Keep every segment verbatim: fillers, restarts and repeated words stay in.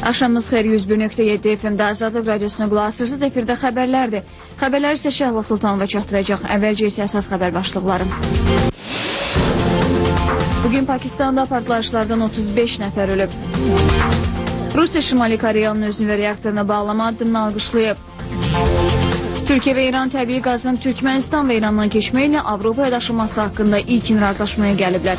Axşamınız xeyir, yüz bir nöqtə yeddi F M-də Azadlıq Radiosuna qulaq asırsınız. Efirdə xəbərlərdir. Xəbərləri isə Şəhla Sultanova çatdıracaq. Əvvəlcə isə əsas xəbər başlıqları. Bugün Pakistanda partlayışlardan otuz beş nəfər ölüb. Rusiya Şimali Koreyanın öz nüvə reaktoruna bağlama addımını alqışlayıb. Türkiyə və İran təbii qazın Türkmənistan və İrandan keçməklə Avropaya daşınması haqqında ilkin razılaşmaya gəliblər.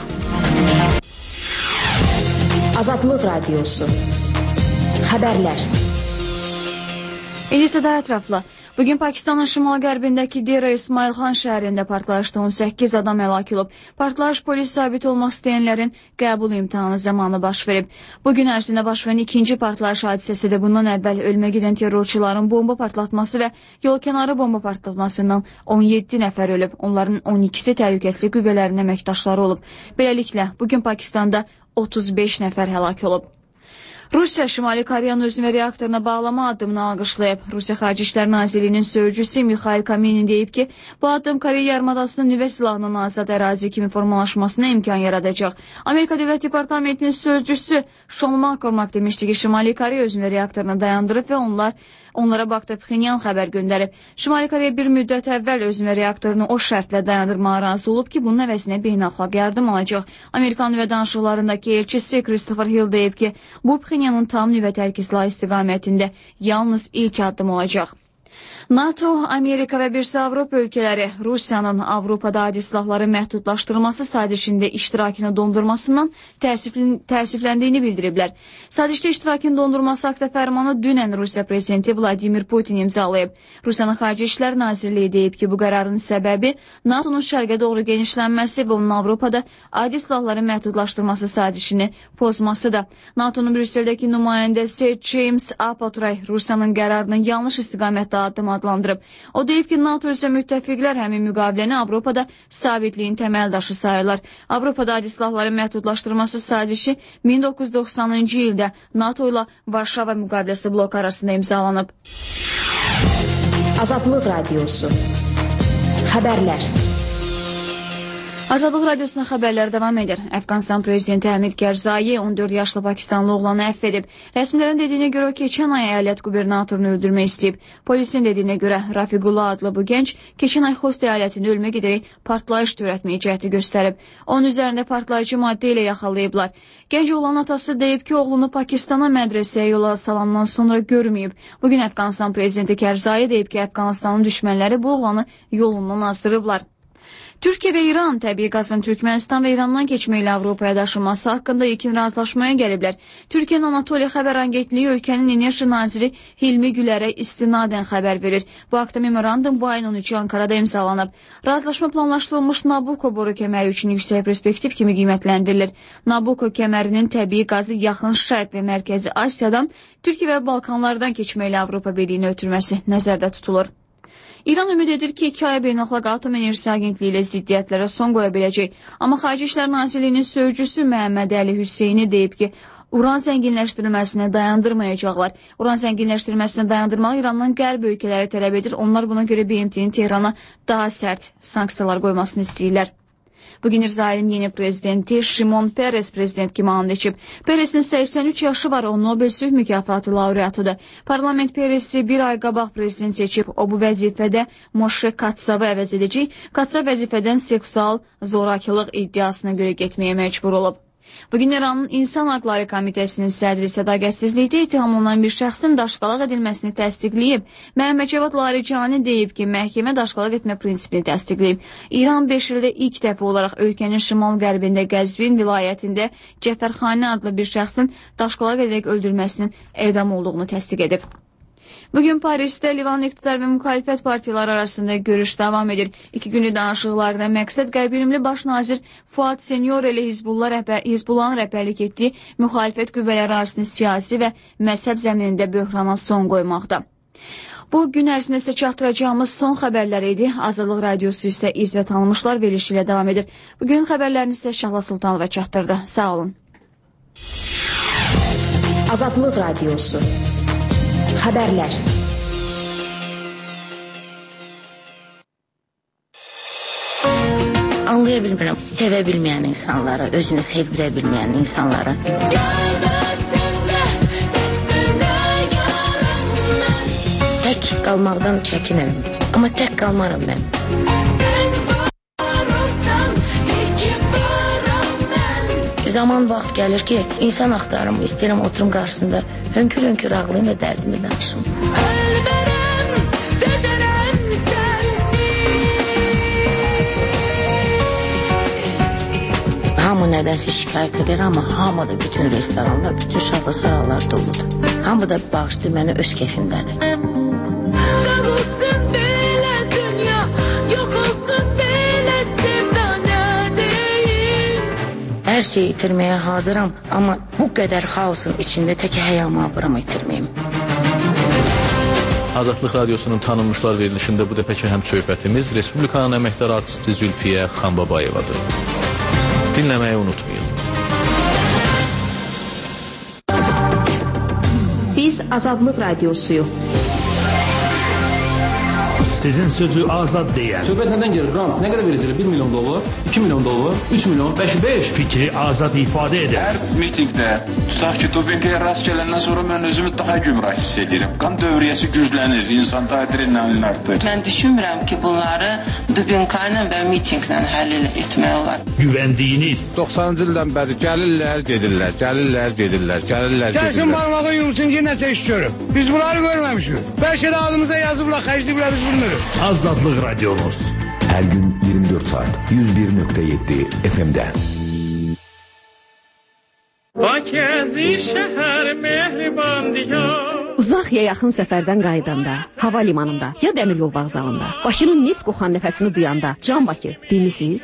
Azadlıq Radiosu Xəbərlər. İndi isə daha ətraflı. Bugün Pakistanın şimal-qərbindəki Dera İsmail Xan şəhərində partlayışda on səkkiz adam həlak olub. Partlayış polis zabiti olmaq istəyənlərin qəbul imtahanı zamanı baş verib. Bugün ərzində baş verən ikinci partlayış hadisəsidir. Bundan əvvəl ölmə gedən terrorçuların bomba partlatması və yolkənarı bomba partlatmasından on yeddi nəfər ölüb. Onların on ikisi təhlükəsizlik qüvvələrinin əməkdaşları olub. Beləliklə, bugün Pakistanda otuz beş nəfər həlak olub. Rusiya Şimali Koreyanın öz nüvə reaktoruna bağlama addımını alqışlayıb. Rusiya Xarici İşlər Nazirliyinin sözcüsü Mikhail Kaminin deyib ki, bu addım Koreya yarımadasının nüvə silahının azad ərazi kimi formalaşmasına imkan yaradacaq. Amerika Dövlət Departamentinin sözcüsü Sean McCormack demişdi ki, Şimali Koreya öz nüvə reaktorunu dayandırıb və onlar onlara Bakda Pxenyan xəbər göndərib. Şimali Koreya bir müddət əvvəl öz nüvə reaktorunu o şərtlə dayandırmağa razı olub ki, bunun əvəzinə beynəlxalq yardım alacaq. Amerikan nüvə danışıqlarındakı elçisi Christopher Hill deyib ki, bu Pxenyanın tam nüvə tərk islahı istiqamətində yalnız ilk addım olacaq. NATO, Amerika və birisi Avropa ölkələri Rusiyanın Avropada adi silahları məhdudlaşdırılması sazişində iştirakını dondurmasından təəssüflən, təəssüfləndiyini bildiriblər. Sazişdə iştirakını dondurması haqqında fərmanı dünən Rusiya prezidenti Vladimir Putin imzalayıb. Rusiyanın Xarici İşlər Nazirliyi deyib ki, bu qərarın səbəbi NATO'nun şərqə doğru genişlənməsi və onun Avropada adi silahları məhdudlaşdırması sazişini pozmasıdır. NATO'nun Brüsseldəki nümayəndəsi James Apotray Rusiyanın qərarının yanlış istiqamətdə addım adlandırıb. O deyib ki, NATO isə müttəfiqlər həmin müqaviləni Avropada sabitliyin təməl daşı sayırlar. Avropada adi silahları məhdudlaşdırması sazişi min doqquz yüz doxsanıncı ildə NATO ilə Varşava müqaviləsi bloku arasında imzalanıb. Azadlıq Radiosu Xəbərlər. Azadlıq Radiosuna xəbərlər davam edir. Əfqanistan prezidenti Həmid Kərzayi on dörd yaşlı Pakistanlı oğlanı əfv edib. Rəsmilərin dediyinə görə o keçən ay əyalət qubernatorunu öldürmək istəyib. Polisin dediyinə görə Rafiqullah adlı bu gənc keçən ay Xost əyalətini ölmə gedərək partlayış törətməyə cəhdi göstərib. Onun üzərində partlayıcı maddə ilə yaxalayıblar. Gənc oğlanın atası deyib ki, oğlunu Pakistana mədrəsəyə yola salandan sonra görməyib. Bugün Əfqanistan prezidenti Kərzayi deyib ki, Əfqanistanın düşmənləri bu oğlanı yolundan azdırıblar. Türkiyə və İran təbii qazın Türkmənistan və İrandan keçməklə Avropaya daşınması haqqında ilkin razılaşmaya gəliblər. Türkiyənin Anatoliya xəbər agentliyi ölkənin enerji naziri Hilmi Gülərə istinadən xəbər verir. Bu haqda memorandum bu ayın on üçü Ankarada imzalanıb. Razılaşma planlaşdırılmış Nabucco boru kəməri üçün yüksək perspektiv kimi qiymətləndirilir. Nabucco kəmərinin təbii qazı yaxın Şərq və Mərkəzi Asiyadan, Türkiyə və Balkanlardan keçməklə Avropa Birliyini ötürməsi nəzərdə tutulur. İran ümid edir ki, iki aya Beynəlxalq Atom Enerjisi Agentliyi ilə ziddiyyətlərə son qoya biləcək. Amma Xarici İşlər Nazirliyinin sözcüsü Məhəmməd Əli Hüseyni deyib ki, uran zənginləşdirilməsini dayandırmayacaqlar. Uran zənginləşdirilməsini dayandırmağı İrandan qərb ölkələri tələb edir. Onlar buna görə B M T-nin Tehrana daha sərt sanksiyalar qoymasını istəyirlər. Bugün İsrailin yeni prezidenti Şimon Peres prezident kimi and içib. Peresin səksən üç yaşı var, o Nobel sülh mükafatı laureatıdır. Parlament Peresi bir ay qabaq prezident seçib. O bu vəzifədə Moşe Katsavı əvəz edəcək. Katsav vəzifədən seksual zorakılıq iddiasına görə getməyə məcbur olub. Bugün İranın İnsan Haqları Komitəsinin sədri sədaqətsizlikdə ittiham olunan bir şəxsin daşqalaq edilməsini təsdiqləyib. Məhəmməd Cavad Laricani deyib ki, məhkəmə daşqalaq etmə prinsipini təsdiqləyib. İran beş ildə ilk dəfə olaraq ölkənin şimal-qərbində Qəzvin vilayətində Cəfərxanə adlı bir şəxsin daşqalaq edərək öldürməsinin edam olduğunu təsdiq edib. Bugün Parisdə Livan iqtidar və müxalifət partiyaları arasında görüş davam edir. İki günlük danışıqlarda məqsəd qeyri-bilimli baş nazir Fuad Senyor ilə Hizbullahın rəhbərlik etdiyi müxalifət qüvvələri arasında siyasi və məzhəb zəminində böhrana son qoymaqda. Bu gün ərzində isə çatdıracağımız son xəbərlər idi. Azadlıq Radiosu isə iz və tanınmışlar verilişi ilə davam edir. Bugün xəbərlərini isə Şəhla Sultanova çatdırdı. Sağ olun. Azadlıq Radiosu Xəbərlər. Anlaya bilmirəm, sevə bilməyən insanları, özünü sevdirə bilməyən insanları. qalmaqdan çəkinirəm. Amma tək qalmaram mən. Zaman vaxt gəlir ki, insan axtarım, istəyirəm oturum qarşısında, hönkür-hönkür ağlayım və dərdimi danışım. Hamı nədənsə şikayət edir, amma hamı da bütün restoranlar, bütün şabasayalar doludur. Hamı da bağışlayır məni öz keyfindədir. Hər şeyi itirməyə hazıram, amma bu qədər xaosun içində tək həyamı abıram itirməyim. Azadlıq Radiosunun tanınmışlar verilişində bu dəfəki həm söhbətimiz Respublikanın əməkdar artisti Zülfiyə Xanbabayevadır. Dinləməyi unutmayın. Biz Azadlıq Radiosuyuq. Sizin sözü azad deyən. Söhbət nədən gelir? Rant nə qədər verəcək? bir milyon dollar, iki milyon dollar, üç milyon, beş, beş. Fikri azad ifadə edən. Hər mitingdə, tutaq ki, dopinqaya rast gələndən sonra mən özümü daha gümrah hiss edirəm. Qan dövriyyəsi güclənir, insanda adrenalin artır. Mən düşünmürəm ki, bunları dopinqayla və mitinglə həll etmək olar. Güvəndiyiniz. doxsanıncı ildən bəri gəlirlər, gedirlər, gəlirlər, gedirlər, gəlirlər, gedirlər. Gəlsin barmağı yumsun ki, nəsə iş görüb. Biz bunları görməmişik. Bəlkə də ağzımıza yazıblar, xərcliyiblər, biz bilmirik. Azadlıq Radiomuz. Her gün yirmi dört saat yüz bir nokta yedi F M'de. Bakəzi şəhər mehriban diyar. Uzaq ya yaxın səfərdən qayıdanda, hava limanında ya dəmir yol vağzalında, Bakının neft qoxan nəfəsini duyanda, Can Bakı demisiniz?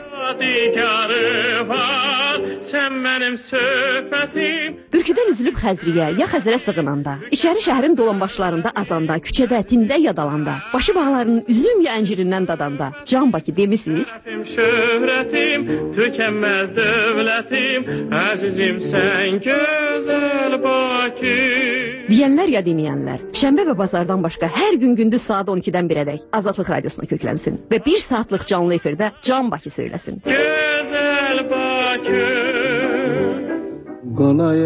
Sən mənim söhbətim. Bürküdən üzülüb Xəzriyə ya Xəzərə sığınanda, içəri şəhərin dolanbaşlarında azanda, küçədə, tində ya dalanda, başı bağlarının üzüm ya əncirindən dadanda, Can Bakı demisiniz? Şöhrətim, tükənməz dövlətim, əzizim sən gözəl Bakı. Deyənlər ya deməyənlər, şənbə və bazardan başqa hər gün gündüz saat on ikidən birədək Azadlıq Radiosuna köklənsin və bir saatlıq canlı efirdə Can Bakı söyləsin. Gözəl Bakı. Qalay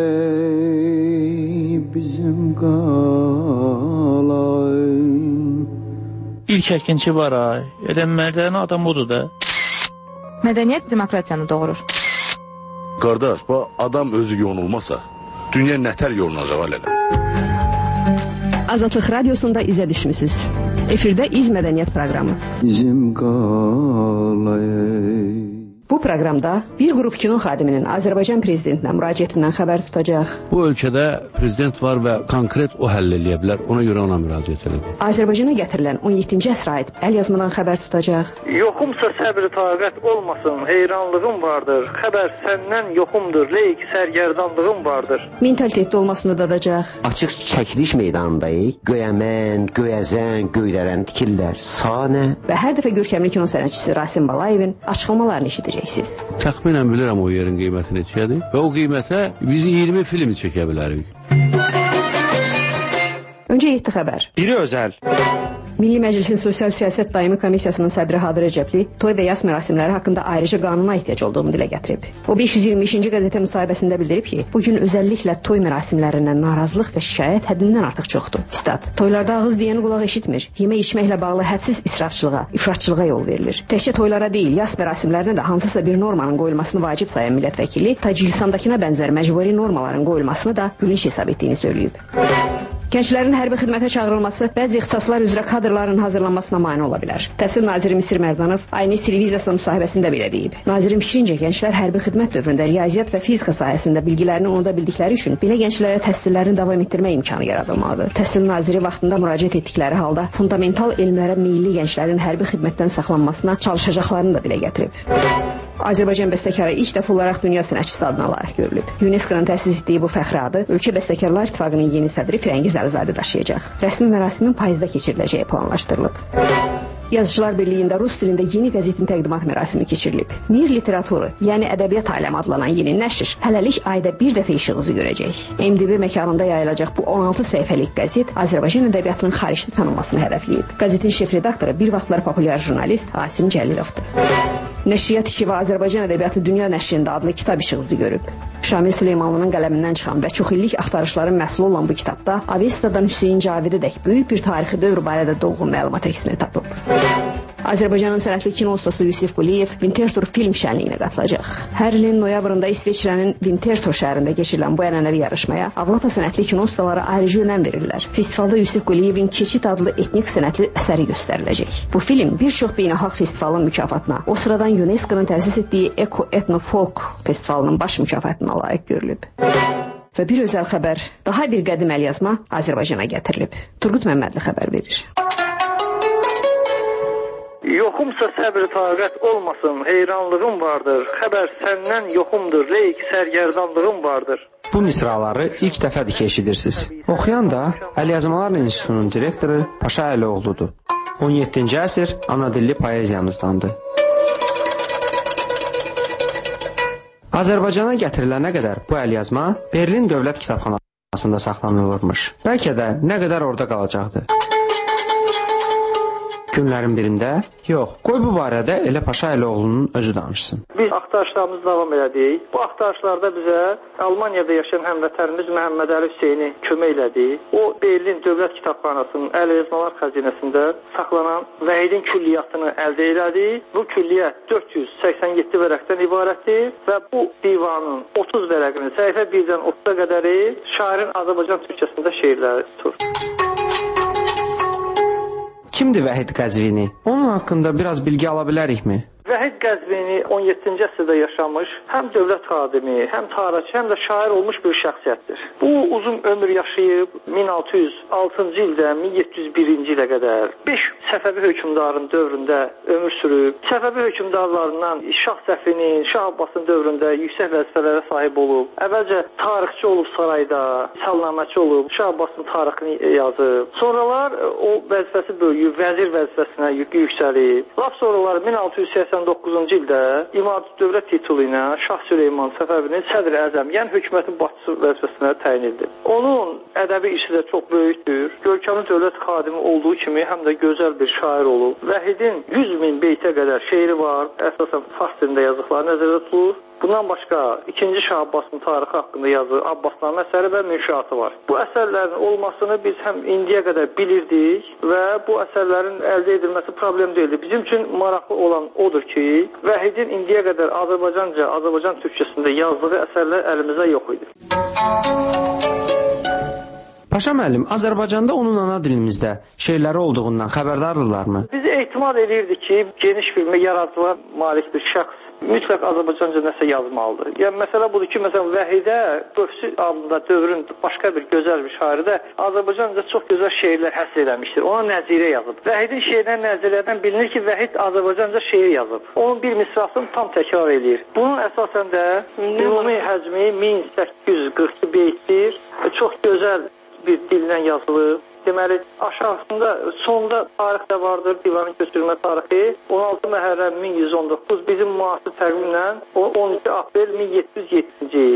bizim qalay. İlk əkinçi var ay, elə mərdənin adam odur da. Mədəniyyət demokratiyanı doğurur. Qardaş, bu adam özü yonulmasa, dünya nətər yolunacaq elələ. Azadlıq Radiosunda izə düşmüsünüz. Efirdə İz Mədəniyyət proqramı. Bizim qalay. Bu proqramda bir qrup kino xadiminin Azərbaycan prezidentinə müraciətindən xəbər tutacaq. Bu ölkədə prezident var və konkret o həll eləyə bilər, ona görə ona müraciət edin. Azərbaycana gətirilən on yeddinci əsrə aid əl yazmadan xəbər tutacaq. Yoxumsa səbr taqət olmasın, heyranlığım vardır. Xəbər səndən yoxumdur, leyk sərgərdanlığım vardır. Mentalitetdə olmasını dadacaq. Açıq çəkiliş meydanındayıq. Göyəmən, göyəzən, göydərən tikirlər, sanə. Və hər dəfə görkəmli kino sənətçisi Rasim Balayevin açıqlamalarını eşidəcək. Təxminən bilirəm o yerin qiyməti neçədir və o qiymətə biz iyirmi film çəkə bilərik. Öncə yeddi xəbər. Biri özəl. Milli Məclisin Sosial Siyasət Daimi Komissiyasının sədri Hadır Rəcəbli toy və yas mərasimləri haqqında ayrıca qanuna ehtiyac olduğunu dilə gətirib. O beş yüz iyirmi beşinci qəzetə müsahibəsində bildirib ki, bugün özəlliklə toy mərasimlərindən narazılıq və şikayət həddindən artıq çoxdur. Stat: toylarda ağız deyəni qulaq eşitmir. Yemək içməklə bağlı hədsiz israfçılığa, ifratçılığa yol verilir. Təkcə toylara deyil, yas mərasimlərinə də hansısa bir normanın qoyulmasını vacib sayan millət vəkili Tacikistandakına bənzər məcburi normaların qoyulmasını da gülünç hesab etdiyini söyləyib. Gənclərin hərbi xidmətə çağırılması bəzi ixtisaslar üzrə kadrların hazırlanmasına mane ola bilər. Təhsil naziri Misir Mərdanov Aynis televiziyasının müsahibəsində belə deyib. Nazirin fikrincə gənclər hərbi xidmət dövründə riyaziyyat və fizika sahəsində bilgilərini unuda bildikləri üçün belə gənclərə təhsillərini davam etdirmə imkanı yaradılmalıdır. Təhsil naziri vaxtında müraciət etdikləri halda fundamental elmlərə meyilli gənclərin hərbi xidmətdən saxlanmasına çalışacaqlarını da dilə gətirib. Azərbaycan bəstəkarı ilk dəfə olaraq dünya sənətçisi adına layiq görülüb. UNESCO-nun təsis etdiyi bu fəxri adı ölkə bəstəkarlar İttifaqının yeni sədri Firəngiz Əlizadə daşıyacaq. Rəsmi mərasimin payızda keçiriləcəyi planlaşdırılıb. Yazıcılar Birliyində rus dilində yeni qəzetin təqdimat mərasimi keçirilib. Mir literaturu, yəni ədəbiyyat aləmi adlanan yeni nəşr hələlik ayda bir dəfə işıq üzü görəcək. M D B məkanında yayılacaq bu on altı səhifəlik qəzet Azərbaycan ədəbiyyatının xaricdə tanınmasını hədəfləyib. Qəzetin şef redaktoru bir vaxtlar populyar jurnalist Asim Cəlilovdur. Nəşriyyat işi və Azərbaycan ədəbiyyatı dünya nəşrində adlı kitab işığı görüb. Şamil Süleymanlının qələmindən çıxan və çox illik axtarışların məhsulu olan bu kitabda Avestadan Hüseyn Cavidədək böyük bir tarixi dövr barədə dolğun məlumat əksini tapıb. Azərbaycanın sənətli kino ustası Yusif Quliyev Winterthur film şənliyinə qatılacaq. Hər ilin noyabrında İsveçrənin Winterthur şəhərində keçirilən bu ənənəvi yarışmaya Avropa sənətli kino ustaları ayrıca önəm verirlər. Festivalda Yusif Quliyevin Keçid adlı etnik sənətli əsəri göstəriləcək. Bu film bir çox beynəlxalq festivalın mükafatına, o sıradan UNESCO-nun təsis etdiyi Eko Etno Folk festivalının baş mükafatına layiq görülüb. Və bir özəl xəbər, daha bir qədim əlyazma Azərbaycana gətirilib. Turgut Məmmədli xəbər verir. Yoxumsa səbr taqət olmasın, heyranlığım vardır. Xəbər səndən yoxumdur, leyk sərgərdanlığım vardır. Bu misraları ilk dəfədir ki, eşidirsiniz. Oxuyan da Əlyazmalar İnstitutunun direktoru Paşa Əlioğludur. on yeddinci əsr anadilli poeziyamızdandır. Azərbaycana gətirilənə qədər bu əlyazma Berlin Dövlət Kitabxanasında saxlanılırmış. Bəlkə də nə qədər orada qalacaqdı. Günlərin birində, yox, qoy bu barədə elə Paşa Əlioğlunun özü danışsın. Biz axtarışlarımızı davam elədik. Bu axtarışlarda bizə Almaniyada yaşayan həmvətənimiz Məhəmməd Əli Hüseyni kömək elədi. O, Berlin Dövlət Kitabxanasının əlyazmalar xəzinəsində saxlanan Vəhidin külliyyatını əldə elədi. Bu külliyyat dörd yüz səksən yeddi vərəqdən ibarətdir və bu divanın otuz vərəqinin səhifə birdən otuza qədəri şairin Azərbaycan türkçəsində şeirləri tutur. Kimdir Vəhid Qəzvini? Onun haqqında biraz bilgi ala bilərikmi? Vəhid Qəzvini on yeddinci əsrdə yaşamış, həm dövlət xadimi, həm tarixçi, həm də şair olmuş bir şəxsiyyətdir. Bu uzun ömür yaşayıb min altı yüz altıncı ildən min yeddi yüz birinci ilə qədər beş Səfəvi hökmdarın dövründə ömür sürüb. Səfəvi hökmdarlarından Şah Səfinin, Şah Abbasın dövründə yüksək vəzifələrə sahib olub. Əvvəlcə tarixçi olub sarayda, salnaməçi olub, Şah Abbasın tarixini yazıb. Sonralar o vəzifəsi böyüyüb, vəzir vəzifəsinə yüksəlib. Lap sonralar min altı yüz səksən doqquzuncu ildə İmad dövlət titulu ilə Şah Süleyman Səfəvinin sədr əzəm, yəni hökumətin başçısı vəzifəsinə təyin edildi. Onun ədəbi işi də çox böyükdür. Görkəmli dövlət xadimi olduğu kimi həm də gözəl bir şair olub. Vəhidin yüz min beytə qədər şeiri var. Əsasən fars dilində yazdıqları nəzərdə tutulur. Bundan başqa ikinci Şah Abbasın tarixi haqqında yazdığı Abbasnamə əsəri və münşaatı var. Bu əsərlərin olmasını biz həm indiyə qədər bilirdik və bu əsərlərin əldə edilməsi problem deyildi. Bizim üçün maraqlı olan odur ki, Vəhidin indiyə qədər Azərbaycanca, Azərbaycan türkçəsində yazdığı əsərlər əlimizdə yox idi. Paşa müəllim, Azərbaycanda onun ana dilimizdə şeirləri olduğundan xəbərdardırlarmı? Biz ehtimal edirdik ki, geniş bir yaradıcılığa malik bir şəxs mütləq Azərbaycanca nəsə yazmalıdır. Yəni, məsələ budur ki, məsələn, Vəhidə Qövsü adında dövrün başqa bir gözəl bir şairi də Azərbaycanca çox gözəl şeirlər həsr eləmişdir. Ona nəzirə yazıb. Vəhidin şeirlərin nəzirədən bilinir ki, Vəhid Azərbaycanca şeir yazıb. Onun bir misrasını tam təkrar edir. Bunun əsasən də ümumi həcmi min səkkiz yüz qırx iki beytdir. Çox gözəl bir dillə yazılıb. Deməli, aşağısında, sonda tarix də vardır, divanın köçürülmə tarixi. on altı Məhərrəm min yüz on doqquz, bizim müasir təqvimlə on iki aprel min yeddi yüz yeddinci il.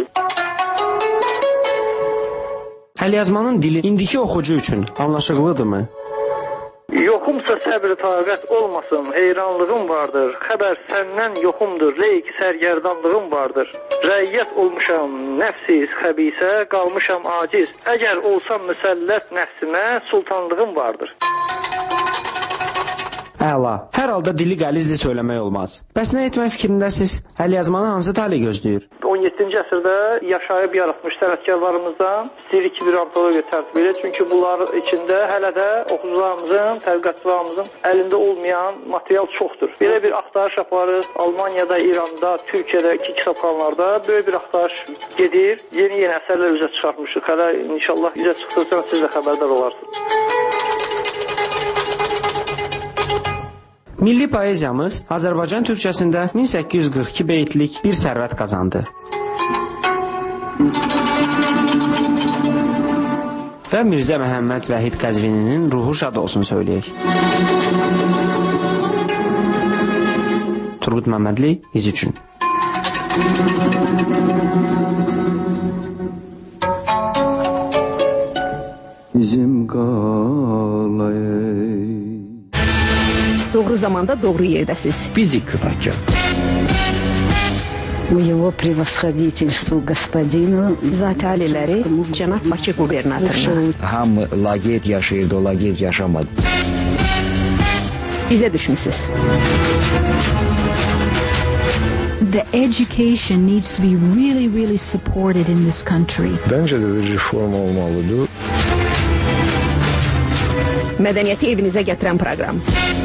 Əlyazmanın dili indiki oxucu üçün anlaşıqlıdırmı? Yoxumsa səbr taqət olmasın, heyranlığım vardır. Xəbər səndən yoxumdur, leyk sərgərdanlığım vardır. Rəiyyət olmuşam, nəfsiz xəbisə, qalmışam aciz. Əgər olsam müsəllət nəfsimə, sultanlığım vardır. Əla. Hər halda dili qəlizli söyləmək olmaz. Bəs nə etmək fikrindəsiz? Əlyazmanı hansı tali gözləyir? on yeddinci əsrdə yaşayıb yaratmış sənətkarlarımızdan istəyirik ki, bir antologiya tərtib edir. Çünki bunların içində hələ də oxucularımızın, tədqiqatçılarımızın əlində olmayan material çoxdur. Belə bir axtarış aparır. Almaniyada, İranda, Türkiyədə, iki kitabxanalarda böyük bir axtarış gedir. Yeni-yeni əsərlər üzə çıxartmışıq. Hələ inşallah üzə çıxdırsan siz də xəbərdar olarsınız. Milli poeziyamız Azərbaycan türkçəsində min səkkiz yüz qırx iki beytlik bir sərvət qazandı. Və Mirzə Məhəmməd Vəhid Qəzvininin ruhu şad olsun söyləyək. Turgut Məmmədli, iz üçün. Bizim qalayı Doğru zamanda doğru yerdəsiz. Bizi Kıbrıska. Его превосходительству господину Zati aliləri cənab Bakı qubernatoruna. Hamı laqeyd yaşayırdı, o laqeyd yaşamadı. İzə düşmüsünüz. The education needs to be really, really supported in this country. Bence de bir reform olmalıdır. Mədəniyyəti evinizə gətirən proqram.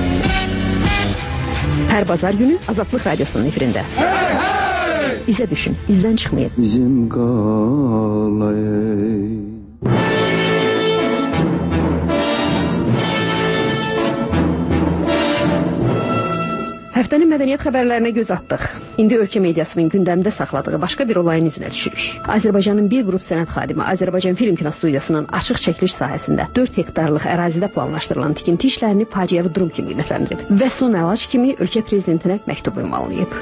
Hər bazar günü Azadlıq Radiosunun efirində. Hey, hey! İzə düşün, izdən çıxmayın. Bizim qalay. Həftənin mədəniyyət xəbərlərinə göz atdıq. İndi ölkə mediasının gündəmdə saxladığı başqa bir olayın izinə düşürük. Azərbaycanın bir qrup sənət xadimi Azərbaycan Film Kinostudiyasının açıq çəkiliş sahəsində dörd hektarlıq ərazidə planlaşdırılan tikinti işlərini faciəvi durum kimi qiymətləndirib və son əlac kimi ölkə prezidentinə məktub ünvanlayıb.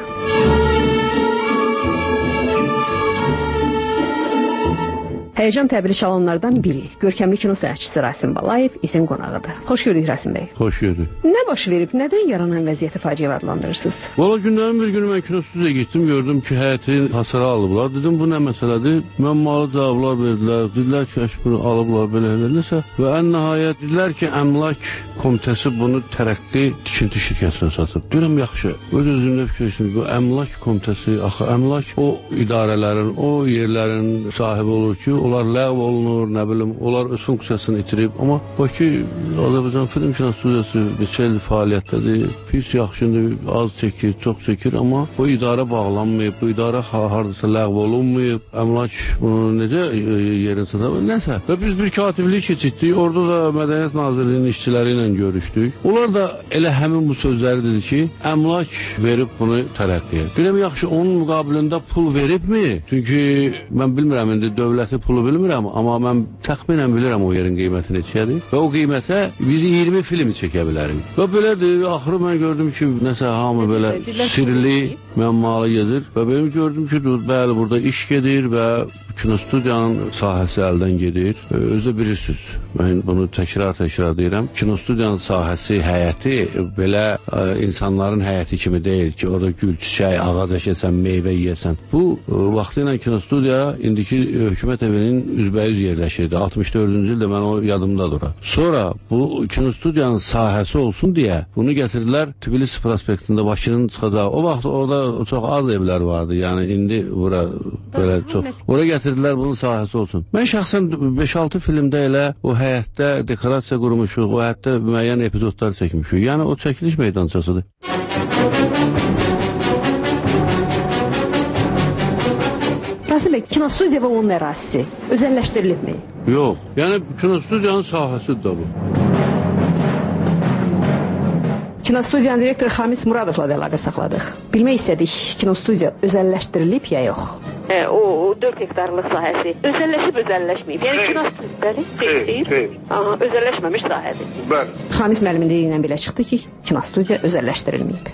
Həyəcan təbili çalanlardan biri, görkəmli kino sənətçisi Rasim Balayev izin qonağıdır. Xoş gördük Rasim bəy. Xoş gördük. Nə baş verib, nədən yaranan vəziyyəti faciə adlandırırsınız? Valla günlərin bir günü mən kino studiyaya getdim, gördüm ki, həyətin hasara alıblar. Dedim, bu nə məsələdir? Məmmalı cavablar verdilər, dedilər ki, bunu alıblar, belə elədirsə. Və ən nəhayət dedilər ki, əmlak komitəsi bunu tərəqqi tikinti şirkətinə satıb. Deyirəm, yaxşı, öz özümdə fikirləşdim, bu əmlak komitəsi, axı, əmlak o idarələrin, o yerlərin sahibi olur ki, onlar ləğv olunur, nə bilim, onlar öz funksiyasını itirib. Amma Bakı Azərbaycan Film Kinostudiyası neçə il fəaliyyətdədir, pis yaxşıdır, az çəkir, çox çəkir, amma bu idarə bağlanmayıb, bu idarə haradasa ləğv olunmayıb, əmlak bunu necə yerin satıb, nəsə. Və biz bir katiblik keçirdik, orada da Mədəniyyət Nazirliyinin işçiləri ilə görüşdük. Onlar da elə həmin bu sözləri dedi ki, əmlak verib bunu tərəqqiyə. Biləm, yaxşı, onun müqabilində pul veribmi? Çünki mən bilmirəm, indi dövləti pulu bilmirəm, amma mən təxminən bilirəm o yerin qiyməti neçədir və o qiymətə biz iyirmi film çəkə bilərik. Və belədir, axırı mən gördüm ki, nəsə hamı belə sirli, məmmalı gedir və benim gördüm ki, bəli, burada iş gedir və kinostudiyanın sahəsi əldən gedir. Özü bilirsiniz, mən bunu təkrar-təkrar deyirəm. Kinostudiyanın sahəsi, həyəti belə ə, insanların həyəti kimi deyil ki, orada gül, çiçək, ağac əkəsən, meyvə yiyəsən. Bu, ə, vaxtı ilə kinostudiya indiki hökumət evinin üzbəyüz yerləşirdi. altmış dördüncü ildə mən o yadımdadır. Sonra bu kinostudiyanın sahəsi olsun deyə bunu gətirdilər Tbilisi prospektində Bakının çıxacağı. O vaxt orada çox az evlər vardı. Yəni indi bura belə çox. Oraya gətirdilər bunun sahəsi olsun. Mən şəxsən beş altı filmdə elə o həyətdə dekorasiya qurmuşuq, o həyətdə müəyyən epizodlar çəkmişik. Yəni o çəkiliş meydançasıdır. Rasim bəy, kinostudiya və onun ərazisi özəlləşdirilibmi? Yox, yəni kinostudiyanın sahəsidir da bu. Kinostudiyanın direktoru Xamis Muradovla da əlaqə saxladıq. Bilmək istədik, kinostudiya özəlləşdirilib ya yox? Hə, o, o dörd hektarlıq sahəsi özəlləşib, özəlləşməyib. Yəni kinostudiya deyil, aha, özəlləşməmiş sahədir. Bəli. Xamis müəllimin dediyindən belə çıxdı ki, kinostudiya özəlləşdirilməyib.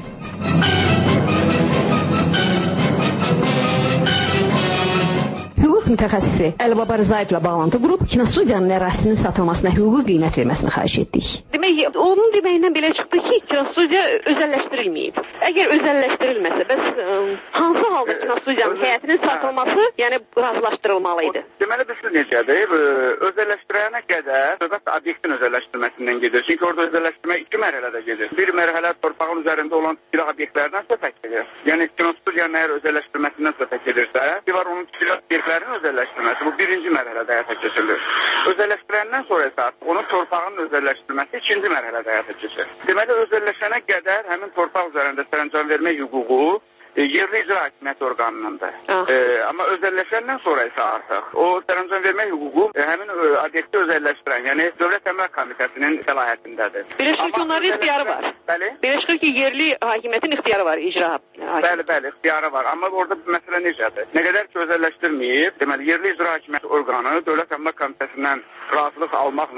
Hüquq mütəxəssisi Əlibaba Rızayevlə bağlantı qrup kinostudiyanın ərazisinin satılmasına hüquqi qiymət verməsini xahiş etdik. Demək, onun deməyindən belə çıxdı ki, kinostudiya özəlləşdirilməyib. Əgər özəlləşdirilməsə, bəs ə, hansı halda kinostudiyanın həyətinin satılması, yəni razılaşdırılmalıydı? Deməli, biz necədir? Özəlləşdirənə qədər söhbət obyektin özəlləşdirməsindən gedir. Çünki orada özəlləşdirmə iki mərhələdə gedir. Bir mərhələ torpağın üzərində olan tikili obyektlərdən söhbət gedir. Yəni kinostudiyanın əgər özəlləşdirməsindən söhbət gedirsə, bir var onun tikili obyektlərin özəlləşdirməsi. Bu birinci mərhələdə həyata keçirilir. Özəlləşdirəndən sonra isə onun torpağın özəlləşdirməsi ikinci mərhələdə həyata keçirilir. Deməli, özəlləşənə qədər həmin torpaq üzərində sərəncam vermə hüququ e, yerli icra hakimiyyəti orqanındadır. E, amma özəlləşəndən sonra isə artıq o sərəncam vermə hüququ e, həmin e, obyekti özəlləşdirən, yəni Dövlət Əmlak Komitəsinin səlahiyyətindədir. Birləşir ki, onların ixtiyarı var. Bəli? Birləşir ki, yerli hakimiyyətin ixtiyarı var, icra hakimiyyəti. Bəli, bəli, ixtiyarı var. Amma orada bir məsələ necədir? Nə qədər ki, özəlləşdirməyib, deməli, yerli icra hakimiyyəti orqanı Dövlət Əmlak Komitəsindən razılıq almaqla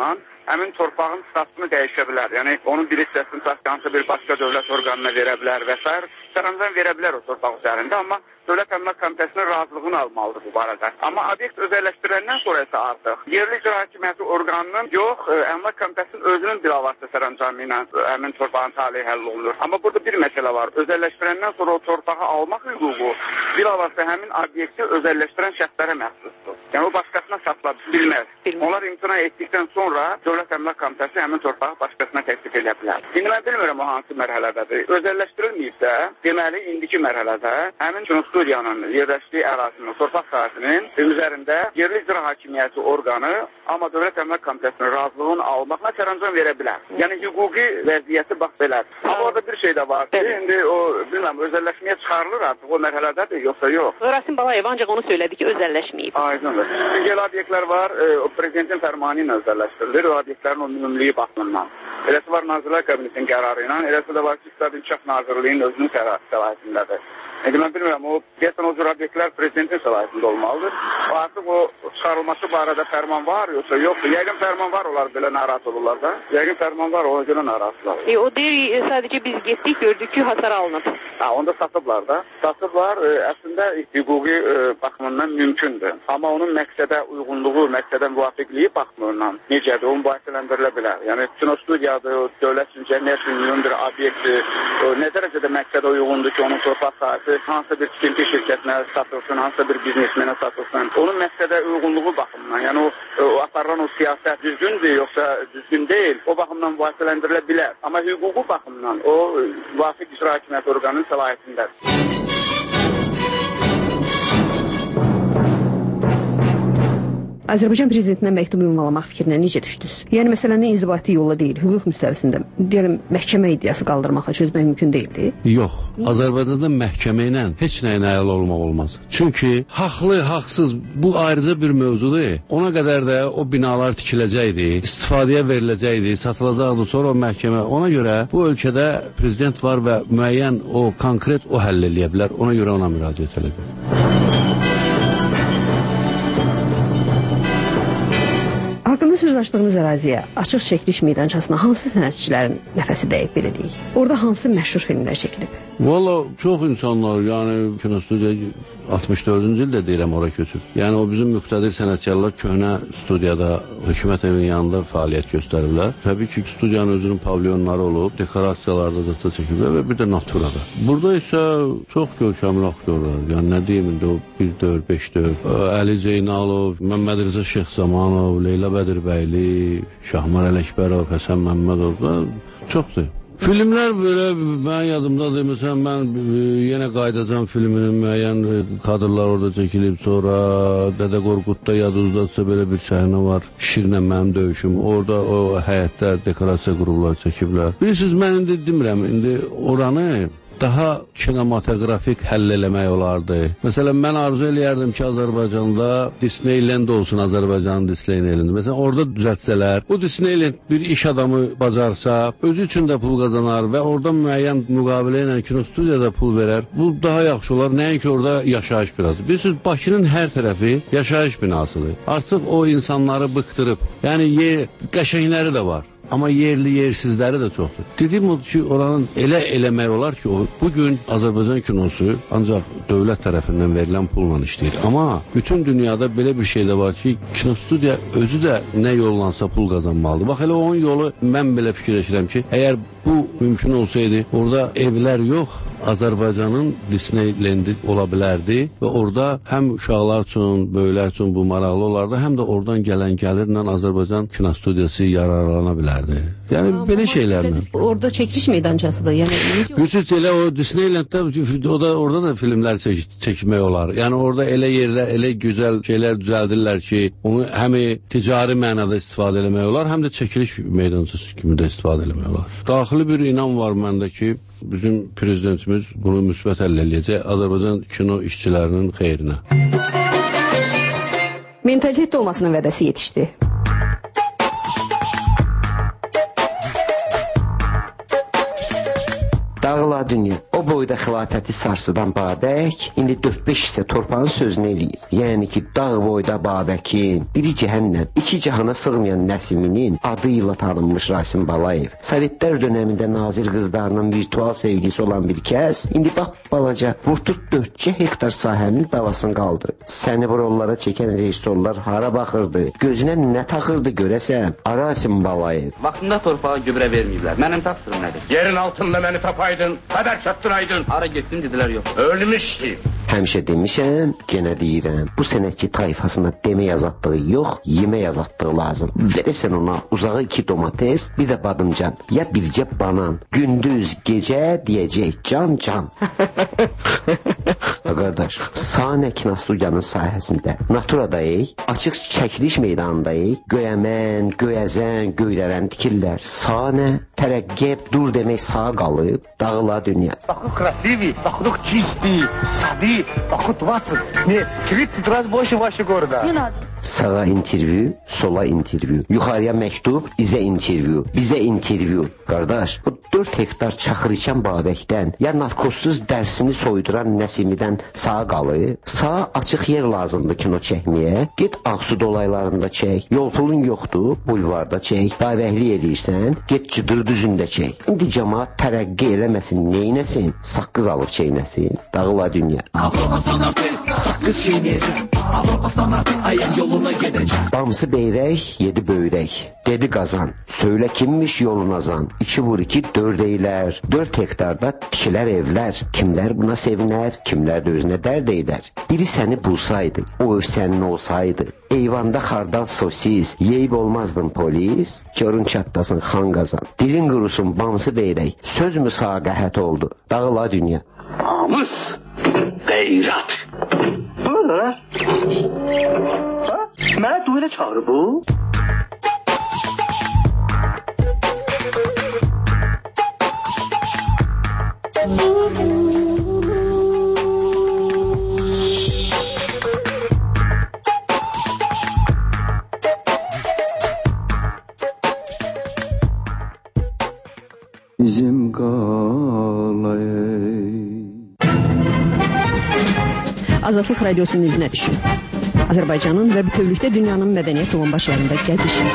həmin torpağın statusunu dəyişə bilər. Yəni onun bir hissəsini hansısa bir başqa dövlət orqanına verə bilər və s. Sərəncam verə bilər o torpaq üzərində, amma Dövlət Əmlak Komitəsinin razılığını almalıdır bu barədə. Amma obyekt özəlləşdirəndən sonra isə artıq yerli icra hakimiyyəti orqanının yox, Əmlak Komitəsinin özünün bilavasitə sərəncamı ilə həmin torpağın taleyi həll olunur. Amma burada bir məsələ var. Özəlləşdirəndən sonra o torpağı almaq hüququ bilavasitə həmin obyekti özəlləşdirən şəxslərə məxsusdur. Yəni o başqasına satıla bilməz. Onlar imtina etdikdən sonra Dövlət Əmlak Komitəsi həmin torpağı başqasına təklif edə bilər. İndi mən bilmirəm o hansı mərhələdədir. Özəlləşdirilməyibsə, deməli indiki mərhələdə həmin Studiyanın yerləşdiyi ərazinin, torpaq sahəsinin üzərində yerli icra hakimiyyəti orqanı, amma Dövlət Əmlak Komitəsinin razılığını almaqla sərəncam verə bilər. Yəni hüquqi vəziyyəti bax belədir. Amma orada bir şey də var ki, indi o bilməm özəlləşməyə çıxarılır artıq o mərhələdədir yoxsa yox. Rasim Balayev ancaq onu söylədi ki, özəlləşməyib. Aydındır. Çünki elə obyektlər var, e, o prezidentin fərmanı ilə özəlləşdirilir, o obyektlərin o ümumiliyi baxımından. Eləsi var Nazirlər Kabinetinin qərarı ilə, eləsi də var ki, İqtisadi İnkişaf Nazirliyinin özünün səlahiyyətindədir. İndi mən bilmirəm, o deyəsən o cür obyektlər prezidentin səlahiyyətində olmalıdır. O artıq o çıxarılması barədə fərman var, yoxsa yoxdur. Yəqin fərman var, onlar belə narahat olurlar da. Yəqin fərman var, ona görə narahatlar. E, o deyir, sadəcə biz getdik, gördük ki, hasar alınıb. Ha, onda satıblar da. Satıblar, e, əslində hüquqi e, baxımından mümkündür. Amma onun məqsədə uyğunluğu, məqsədə müvafiqliyi baxımından necədir, onu mübahisələndirilə bilər. Yəni, kinostudiyadır, dövlət üçün cəmiyyət üçün bir obyektdir, nə dərəcədə məqsədə uyğundur ki, onun torpaq sahəsi hansısa bir tikinti şirkətinə satılsın, hansısa bir biznesmenə satılsın. Onun məqsədə uyğunluğu baxımından, yəni o, o aparılan o siyasət düzgündür, yoxsa düzgün deyil, o baxımdan mübahisələndirilə bilər. Amma hüququ baxımından o müvafiq icra hakimiyyəti orqanının səlahiyyətindədir. Azərbaycan prezidentinə məktub ünvanlamaq fikrinə necə düşdünüz? Yəni məsələnin inzibati yolla deyil, hüquq müstəvisində deyəlim məhkəmə iddiası qaldırmaqla çözmək mümkün deyildi. Yox, Azərbaycanda məhkəmə ilə heç nəyə nail olmaq olmaz. Çünki haqlı, haqsız bu ayrıca bir mövzudur. Ona qədər də o binalar tikiləcəkdi, istifadəyə veriləcəkdi, satılacaqdı, sonra o məhkəmə. Ona görə bu ölkədə prezident var və müəyyən o konkret o həll eləyə bilər. Ona görə ona müraciət elədi. Haqqında söz açdığınız əraziyə, açıq çəkiliş meydançasına hansı sənətçilərin nəfəsi dəyib belə deyik? Orada hansı məşhur filmlər çəkilib? Valla çox insanlar, yəni kinostudiya altmış dördüncü ildə deyirəm ora köçüb. Yəni o bizim müqtədir sənətkarlar köhnə studiyada, hökumət evinin yanında fəaliyyət göstəriblər. Təbii ki, studiyanın özünün pavilyonları olub, dekorasiyalarda da çəkiblər və bir də naturada. Burada isə çox görkəmli aktyorlar, yəni nə deyim indi o bir dör, beş dör, Əli Zeynalov, Məmməd Rıza Şeyxzamanov, Leyla Bədirbəyli, Şahmar Ələkbərov, Həsən Məmmədov da çoxdur. Filmlər belə mən yadımdadır, məsələn mən yenə qayıdacam filminin müəyyən kadrlar orada çəkilib, sonra Dədə Qorqudda yadınızdadırsa belə bir səhnə var, Şirlə mənim döyüşüm, orada o həyətdə dekorasiya qurublar, çəkiblər. Bilirsiniz, mən indi demirəm, indi oranı daha kinematoqrafik həll eləmək olardı. Məsələn, mən arzu eləyərdim ki, Azərbaycanda Disneyland olsun, Azərbaycanın Disneyland. Məsələn, orada düzəltsələr, o Disneyland bir iş adamı bacarsa, özü üçün də pul qazanar və orada müəyyən müqavilə ilə kinostudiyada pul verər. Bu daha yaxşı olar, nəinki orada yaşayış binası. Bilirsiniz, Bakının hər tərəfi yaşayış binasıdır. Artıq o insanları bıqdırıb. Yəni, yer, qəşəngləri də var. Amma yerli yersizləri də çoxdur. Dediyim odur ki, oranın elə eləmək olar ki, o, bugün Azərbaycan kinosu ancaq dövlət tərəfindən verilən pulla işləyir. Amma bütün dünyada belə bir şey də var ki, kinostudiya özü də nə yollansa pul qazanmalıdır. Bax, elə onun yolu mən belə fikirləşirəm ki, əgər bu mümkün olsaydı, orada evlər yox, Azərbaycanın Disneylendi ola bilərdi və orada həm uşaqlar üçün, böyüklər üçün bu maraqlı olardı, həm də oradan gələn gəlirlə Azərbaycan kinostudiyası yararlana bilərdi. Yəni, amma belə şeylərlə. Orada çəkiliş meydançasıdır. Yəni, Bilirsiniz, elə o Disneylanddə o da, orada da filmlər çək, çəkmək olar. Yəni, orada elə yerlər, elə gözəl şeylər düzəldirlər ki, onu həm ticari mənada istifadə eləmək olar, həm də çəkiliş meydançası kimi də istifadə eləmək olar. Daxili bir inam var məndə ki, bizim prezidentimiz bunu müsbət həll eləyəcək Azərbaycan kino işçilərinin xeyrinə. Mentalitet olmasının vədəsi yetişdi. Dağla dünya. O boyda xilafəti sarsıdan Babək indi dörd beş hissə torpağın sözünü eləyir. Yəni ki, dağ boyda Babəkin, biri cəhənnəm, iki cahana sığmayan Nəsiminin adı ilə tanınmış Rasim Balayev. Sovetlər dönəmində nazir qızlarının virtual sevgisi olan bir kəs indi bax balaca vurtut dördcə hektar sahənin davasını qaldırıb. Səni bu rollara çəkən rejissorlar hara baxırdı? Gözünə nə taxırdı görəsən? Rasim Balayev. Vaxtında torpağa gübrə verməyiblər. Mənim tapsırım nədir? Yerin altında məni tapaydın, xəbər çatdıraydın. Hara getdin dedilər yox. Ölmüşdü. Həmişə demişəm, genə deyirəm. Bu sənətçi tayfasına demək azadlığı yox, yemək azadlığı lazım. Verəsən ona uzağı iki domates, bir də badımcan, ya bircə banan. Gündüz, gecə deyəcək can can. Qardaş, Sahə kinostudiyanın sahəsində Naturadayıq, açıq çəkiliş meydanındayıq. Göyəmən, göyəzən, göydərən tikirlər. Sahə tərəqqəb dur demək sağ qalıb, dağıla dünya. Вокруг красивый, вокруг чистый, сады, вокруг двадцать, нет, тридцать раз больше вашего города. Не надо. Sağa intervyu, sola intervyu, yuxarıya məktub, izə intervyu, bizə intervyu. Qardaş, bu dörd hektar çaxır içən Babəkdən, ya narkozsuz dərsini soyduran Nəsimidən sağ qalır, sağa açıq yer lazımdır kino çəkməyə, get Ağsu dolaylarında çək, yol pulun yoxdur, bulvarda çək, davəhli edirsən, get cıdır düzündə çək. İndi cəmaat tərəqqi eləməsin, neynəsin, saqqız alıb çeynəsin, dağıla dünya. Avropa standartı, saqqız çeynəyəcəm, Avropa standartı, ayaq yoluna gedəcəm. Bamsı beyrək, yedi böyrək, dedi qazan, söylə kimmiş yolun azan, iki vur iki dörd eylər, dörd hektarda tikilər evlər, kimlər buna sevinər, kimlər də özünə dərd eylər. Biri səni bulsaydı, o ev sənin olsaydı, eyvanda xardal sosis, yeyib olmazdın polis, görün çatdasın xan qazan, dilin qurusun bamsı beyrək, söz mü sağ qəhət oldu, dağıla dünya. Namus, qeyrat. Böyle. Ha? Mənə duyla çağırır bu. Bizim qalayı. Azadlıq Radiosunun üzünə düşün. Azərbaycanın və bütövlükdə dünyanın mədəniyyət olan başlarında gəzişin.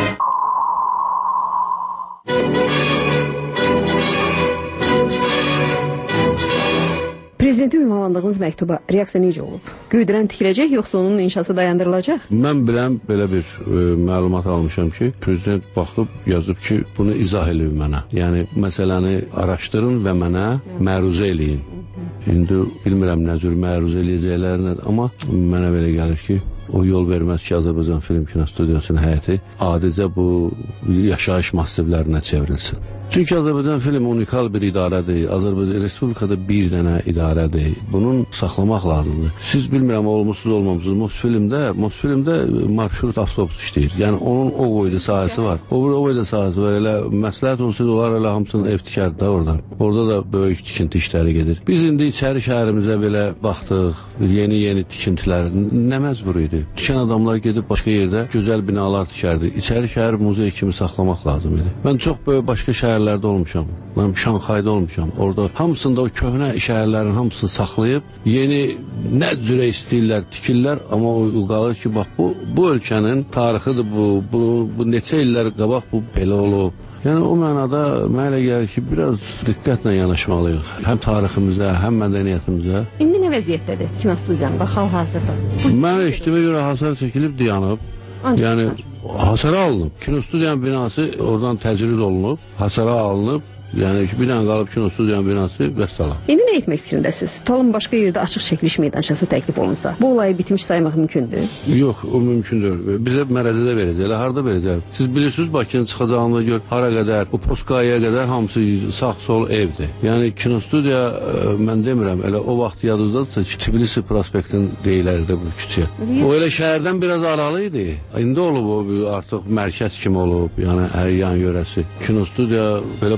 Prezidenti ünvanlandığınız məktuba reaksiya necə olub? Göydürən tikiləcək, yoxsa onun inşası dayandırılacaq? Mən biləm, belə bir e, məlumat almışam ki, prezident baxıb yazıb ki, bunu izah edin mənə. Yəni, məsələni araşdırın və mənə məruzə eləyin. İndi bilmirəm nə cür məruzə eləyəcəklər, nədir, amma mənə belə gəlir ki, o yol verməz ki, Azərbaycan Film Kinostudiyasının həyəti adicə bu yaşayış massivlərinə çevrilsin. Çünki Azərbaycan Film unikal bir idarədir. Azərbaycan Respublikada bir dənə idarədir. Bunun saxlamaq lazımdır. Siz bilmirəm, olmuşsuz, olmamışsınız. Mosfilmdə, Mosfilmdə marşrut avtobus işləyir. Yəni, onun o boyda sahəsi var. O boyda sahəsi var. Elə məsləhət olsaydı, onlar elə hamısını ev tikərdi də orada. Orada da böyük tikinti işləri gedir. Biz indi içəri şəhərimizə belə baxdıq. Yeni-yeni tikintilər. Nə məcbur idi? Tikən adamlar gedib başqa yerdə gözəl binalar tikərdi. İçəri şəhər muzey kimi saxlamaq lazım idi. Mən çox böyük başqa şəhərlərdə olmuşam. Mən Şanxayda olmuşam. Orada hamısında o köhnə şəhərlərin hamısını saxlayıb, yeni nə cürə istəyirlər, tikirlər, amma o qalır ki, bax, bu, bu ölkənin tarixidir bu, bu, bu neçə illər qabaq bu belə olub. Yəni, o mənada mənə elə gəlir ki, biraz diqqətlə yanaşmalıyıq. Həm tariximizə, həm mədəniyyətimizə. İndi nə vəziyyətdədir kinostudiyanın, bax, hal-hazırda? Mən eşitdiyimə görə hasar çəkilib, dayanıb. Yəni, hasara alınıb. Kinostudiyanın binası oradan təcrid olunub, hasara alınıb. Yəni ki, bir dənə qalıb kinostudiyanın binası vəssalam. İndi nə etmək fikrindəsiniz? Tutalım başqa yerdə açıq çəkiliş meydançası təklif olunsa, bu olayı bitmiş saymaq mümkündür? Yox, o mümkündür. Bizə mərəzədə verəcəklər, harada verəcəklər? Siz bilirsiniz, Bakının çıxacağını gör, hara qədər, bu Poskaya qədər hamısı sağ-sol evdir. Yəni kinostudiya, mən demirəm, elə o vaxt yadınızdadırsa, Tbilisi prospektin deyilərdə bu küçəyə. O elə şəhərdən biraz aralı idi. İndi olub o, artıq mərkəz kimi olub, yəni hər yan yörəsi. Kinostudiya belə baxanda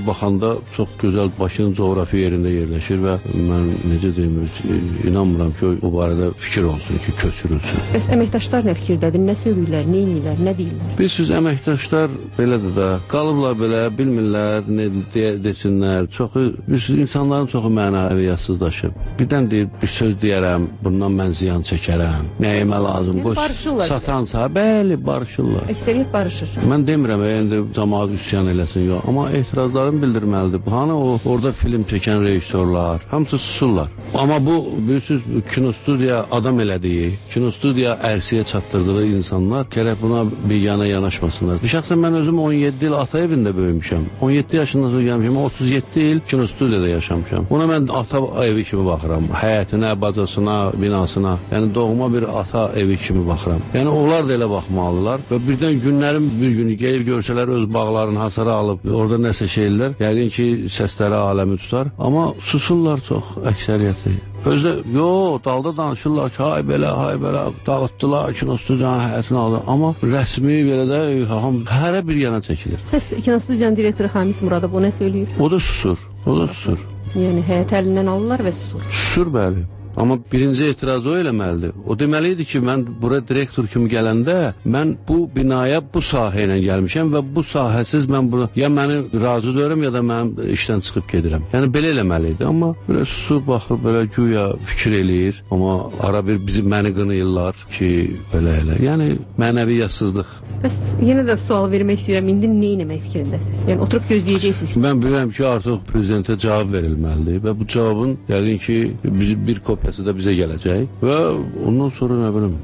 da çox gözəl Bakının coğrafi yerində yerləşir və mən necə deyim, inanmıram ki, o barədə fikir olsun ki, köçürülsün. Bəs əməkdaşlar nə fikirdədir, nə söylürlər, nə edirlər, nə deyirlər? Bilirsiniz, əməkdaşlar belədir də, qalıblar belə, bilmirlər, nə de desinlər. Çoxu, bilirsiniz, insanların çoxu mənəviyyətsizlaşıb. Birdən deyir, bir söz deyərəm, bundan mən ziyan çəkərəm, nəyimə lazım, yəni, barışırlar. Satansa, bəli, barışırlar. Əksəriyyət barışır. Mən demirəm, indi cəmaat üsyan eləsin, yox. Amma etirazlarını bildirməlidir. Hani o, orada film çəkən rejissorlar, hamısı susurlar. Amma bu, bilirsiniz, kinostudiya adam elədiyi, kinostudiya ərsiyə çatdırdığı insanlar gərək buna biganə yanaşmasınlar. Şəxsən mən özüm on yeddi il ata evində böyümüşəm. on yeddi yaşından sonra gəlmişəm, otuz yeddi il kinostudiyada yaşamışam. Buna mən ata evi kimi baxıram. Həyətinə, bacasına, binasına. Yəni doğma bir ata evi kimi baxıram. Yəni onlar da elə baxmalılar və birdən günlərin bir günü gəlib görsələr öz bağlarını hasara alıb, orada nəsə şeylər, yəqin ki, səsləri aləmi tutar. Amma susurlar çox əksəriyyəti. Özdə, yox, dalda danışırlar ki, hay belə, hay belə, dağıtdılar, kinostudiyanın həyətini aldı. Amma rəsmi belə də ham, hərə bir yana çəkilir. Bəs kinostudiyanın direktoru Xamis Muradov o nə söyləyir? O da susur, o da susur. Yəni həyət əlindən alırlar və susur. Susur, bəli. Amma birinci etiraz o eləməlidir. O deməliydi ki, mən bura direktor kimi gələndə mən bu binaya bu sahə ilə gəlmişəm və bu sahəsiz mən bura ya məni razı deyirəm ya da mənim işdən çıxıb gedirəm. Yəni belə eləməliydi. Amma belə susub baxır, belə güya fikir eləyir. Amma ara bir bizi məni qınayırlar ki, belə elə. Yəni mənəviyyətsizlik. Bəs yenə də sual vermək istəyirəm. İndi nə etmək fikrindəsiniz? Yəni oturub gözləyəcəksiniz ki, mən bilirəm ki, artıq prezidentə cavab verilməlidir və bu cavabın yəqin ki, bir kopyası da bizə gələcək və ondan sonra nə bilim,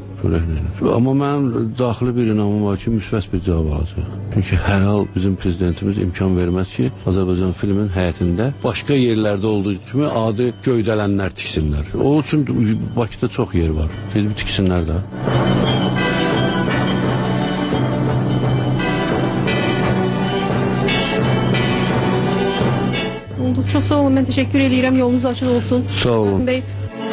amma mənim daxili bir inamım var ki, müsbət bir cavab alacaq. Çünki hər hal bizim prezidentimiz imkan verməz ki, Azərbaycan filmin həyətində başqa yerlərdə olduğu kimi adi göydələnlər tiksinlər. O üçün Bakıda çox yer var. Dedib tiksinlər də. Çox sağ olun, mən təşəkkür edirəm, yolunuz açıq olsun. Sağ olun. Bəy.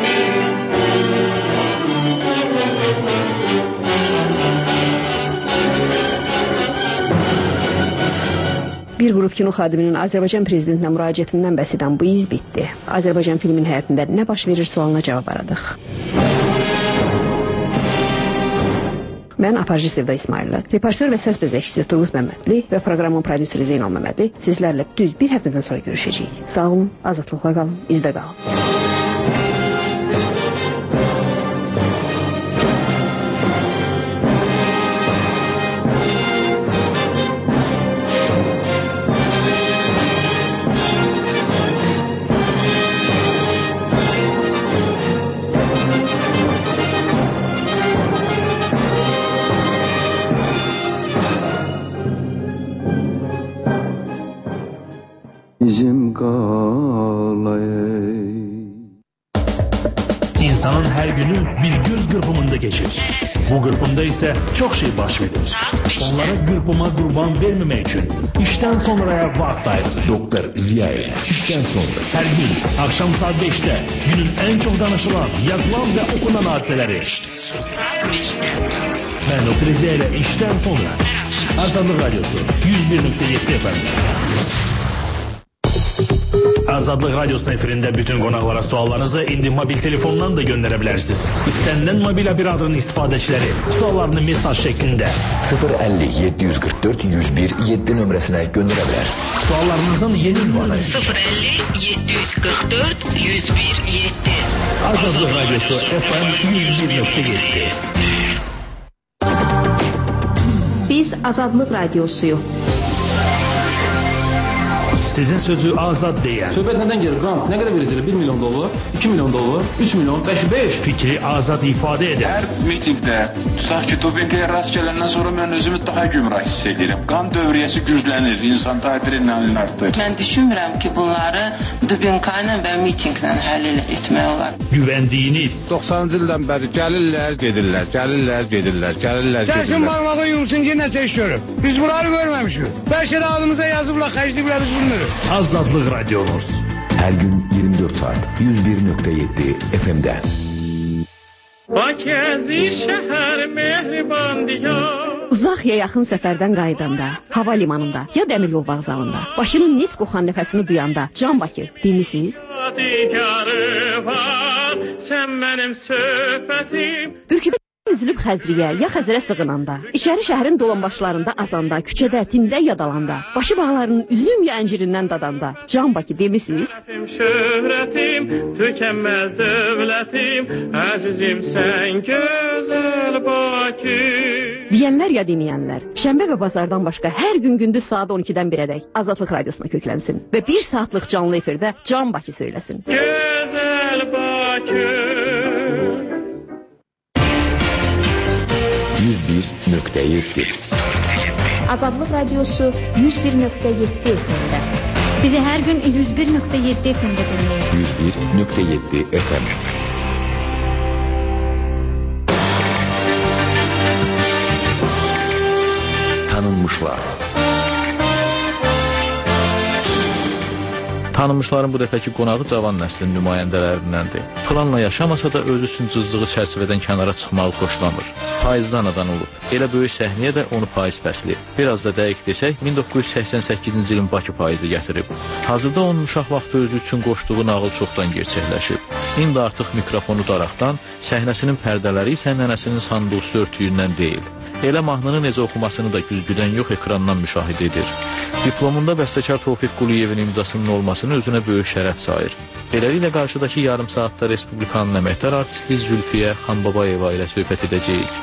Bir qrup kino xadiminin Azərbaycan prezidentinə müraciətindən bəhs edən bu iz bitdi. Azərbaycan filmin həyatında nə baş verir sualına cavab aradıq. Mən aparıcı Sevda İsmaillə, reportör və səs bəzəkçisi Turgut Məmmədli və proqramın prodüseri Zeynal Məmmədli sizlərlə düz bir həftədən sonra görüşəcəyik. Sağ olun, azadlıqla qalın, izdə qalın. Bizim qalayı. İnsanın her günü bir göz qırpımında geçir. Bu qırpımda ise çok şey baş verir. Onlara qırpıma qurban vermemek için işten sonraya vaxt ayırır. Doktor Ziyaev, işten sonra. Her gün akşam saat beşte günün en çok danışılan, yazılan ve okunan hadiseleri. Ben Doktor Ziyaev işten sonra. Azadlık Radyosu yüz bir nokta yedi F M. Azadlık Radyosu'nun efirinde bütün qonaqlara suallarınızı indi mobil telefondan da gönderebilirsiniz. İstenilen mobil bir adının istifadəçiləri suallarını mesaj şeklinde sıfır elli yedi yüz kırk dört yüz bir yedi nömrəsinə göndərə bilər. Suallarınızın yeni ünvanı sıfır elli yedi yüz kırk dört yüz bir yedi. Azadlık Radyosu F M yüz bir nokta yedi. Biz Azadlık Radyosuyuq. Sizin sözü azad deyən. Söhbət nədən gelir? Qan, nə qədər verəcəklər? bir milyon dollar, iki milyon dollar, üç milyon, beş, beş. Fikri azad ifadə edən. Hər mitingdə, tutaq ki, dopinqaya rast gələndən sonra mən özümü daha gümrah hiss edirəm. Qan dövriyyəsi güclənir, insan adrenalin artır. Mən düşünmürəm ki, bunları dopinqayla və mitinglə həll etmək olar. Güvəndiyiniz. doxsanıncı ildən bəri gəlirlər, gedirlər, gəlirlər, gedirlər, gəlirlər, gedirlər. Gəlsin barmağı yumsun ki, nəsə işliyorum. Biz buraları görməmişik. Bəlkə də ağzımıza yazıblar, xərcliyiblər biz bunları. Azadlık Radyonuz. Her gün yirmi dört saat yüz bir nokta yedi F M'de. Bakəzi şəhər mehriban diyar. Uzaq ya yaxın səfərdən qayıdanda, hava limanında ya dəmir yol vağzalında, Bakının neft qoxan nəfəsini duyanda, Can Bakı demisiniz? Digarı var, sən mənim söhbətim. Bürküdə üzülüb Xəzriyə ya Xəzərə sığınanda, içəri şəhərin dolanbaşlarında azanda, küçədə, tində yadalanda, başı bağlarının üzüm ya əncirindən dadanda, Can Bakı demisiniz? Şöhrətim, tükənməz dövlətim, əzizim sən gözəl Bakı. Deyənlər ya deməyənlər, şənbə və bazardan başqa hər gün gündüz saat on ikidən birədək Azadlıq Radiosuna köklənsin və bir saatlıq canlı efirdə Can Bakı söyləsin. Gözəl Bakı. yüz bir nöqtə yeddi Azadlıq Radiosu yüz bir nöqtə yeddi F M-də. Bizi hər gün yüz bir nöqtə yeddi F M-də dinləyin. yüz bir nöqtə yeddi F M. Tanınmışlar. Tanınmışların bu dəfəki qonağı cavan nəslin nümayəndələrindəndir. Planla yaşamasa da öz üçün cızdığı çərçivədən kənara çıxmağı xoşlamır. Faizli anadan olub. Elə böyük səhnəyə də onu faiz fəsli. Biraz da dəqiq desək, min doqquz yüz səksən səkkizinci ilin Bakı faizi gətirib. Hazırda onun uşaq vaxtı özü üçün qoşduğu nağıl çoxdan gerçəkləşib. İndi artıq mikrofonu daraqdan, səhnəsinin pərdələri isə nənəsinin sanduqsu örtüyündən deyil. Elə mahnını necə oxumasını da güzgüdən yox, ekrandan müşahidə edir. Diplomunda bəstəkar Tofiq Quliyevin imzasının olmasını özünə böyük şərəf sayır. Beləliklə qarşıdakı yarım saatda Respublikanın əməkdar artisti Zülfiyə Xanbabayeva ilə söhbət edəcəyik.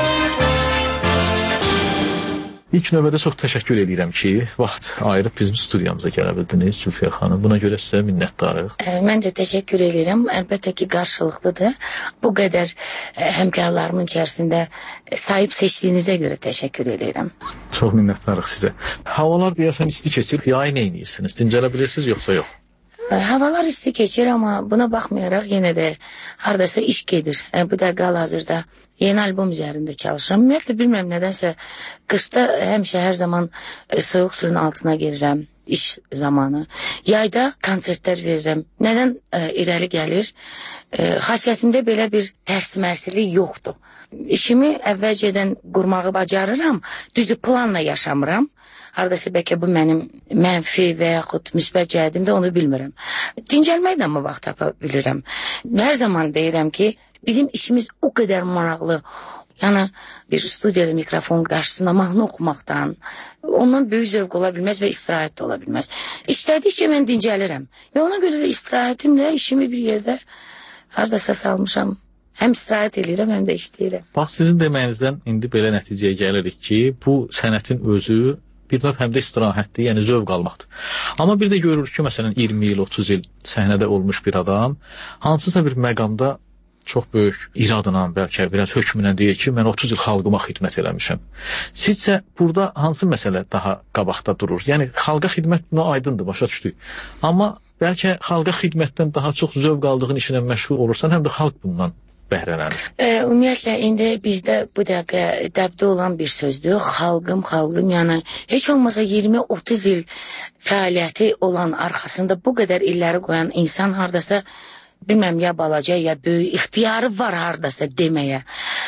İlk növbədə çox təşəkkür edirəm ki, vaxt ayırıb bizim studiyamıza gələ bildiniz Zülfiyə xanım. Buna görə sizə minnətdarıq. Mən də təşəkkür edirəm. Əlbəttə ki, qarşılıqlıdır. Bu qədər həmkarlarımın içərisində sahib seçdiyinizə görə təşəkkür edirəm. Çox minnətdarıq sizə. Havalar deyəsən isti keçir. Yayı nə edirsiniz? Dincələ bilirsiniz yoxsa yox? Havalar isti keçir, amma buna baxmayaraq yenə də hardasa iş gedir. Bu da hal-hazırda yeni albom üzərində çalışıram. Ümumiyyətlə bilmirəm nədənsə qışda həmişə hər zaman soyuq suyun altına girirəm iş zamanı. Yayda konsertlər verirəm. Nədən e, irəli gəlir? E, xasiyyətimdə belə bir tərs-mərsilik yoxdur. İşimi əvvəlcədən qurmağı bacarıram. Düzü planla yaşamıram. Hardasa bəlkə bu mənim mənfi və yaxud müsbət cəhətimdə onu bilmirəm. Dincəlməkdən mi vaxt tapa bilirəm? Hər zaman deyirəm ki, bizim işimiz o qədər maraqlı. Yəni bir studiyada mikrofon qarşısında mahnı oxumaqdan, ondan böyük zövq ola bilməz və istirahət də ola bilməz. İşlədikcə mən dincəlirəm. Və ona görə də istirahətimlə işimi bir yerdə hardasa salmışam. Həm istirahət edirəm, həm də işləyirəm. Bax, sizin deməyinizdən indi belə nəticəyə gəlirik ki, bu sənətin özü bir növ həm də istirahətdir, yəni zövq almaqdır. Amma bir də görürük ki, məsələn iyirmi il, otuz il səhnədə olmuş bir adam hansısa bir məqamda çox böyük iradla, bəlkə biraz hökmünə deyir ki, mən otuz il xalqıma xidmət eləmişəm. Sizcə burada hansı məsələ daha qabaqda durur? Yəni xalqa xidmət buna aydındır, başa düşdük. Amma bəlkə xalqa xidmətdən daha çox zövq aldığın işinə məşğul olursan, həm də xalq bundan bəhrələnir. E, ümumiyyətlə, indi bizdə bu dəqiqə dəbdə olan bir sözdür. Xalqım, xalqım, yəni heç olmasa iyirmi otuz il fəaliyyəti olan arxasında bu qədər illəri qoyan insan hardasa, bilməm, ya balaca, ya böyük ixtiyarı var hardasa deməyə.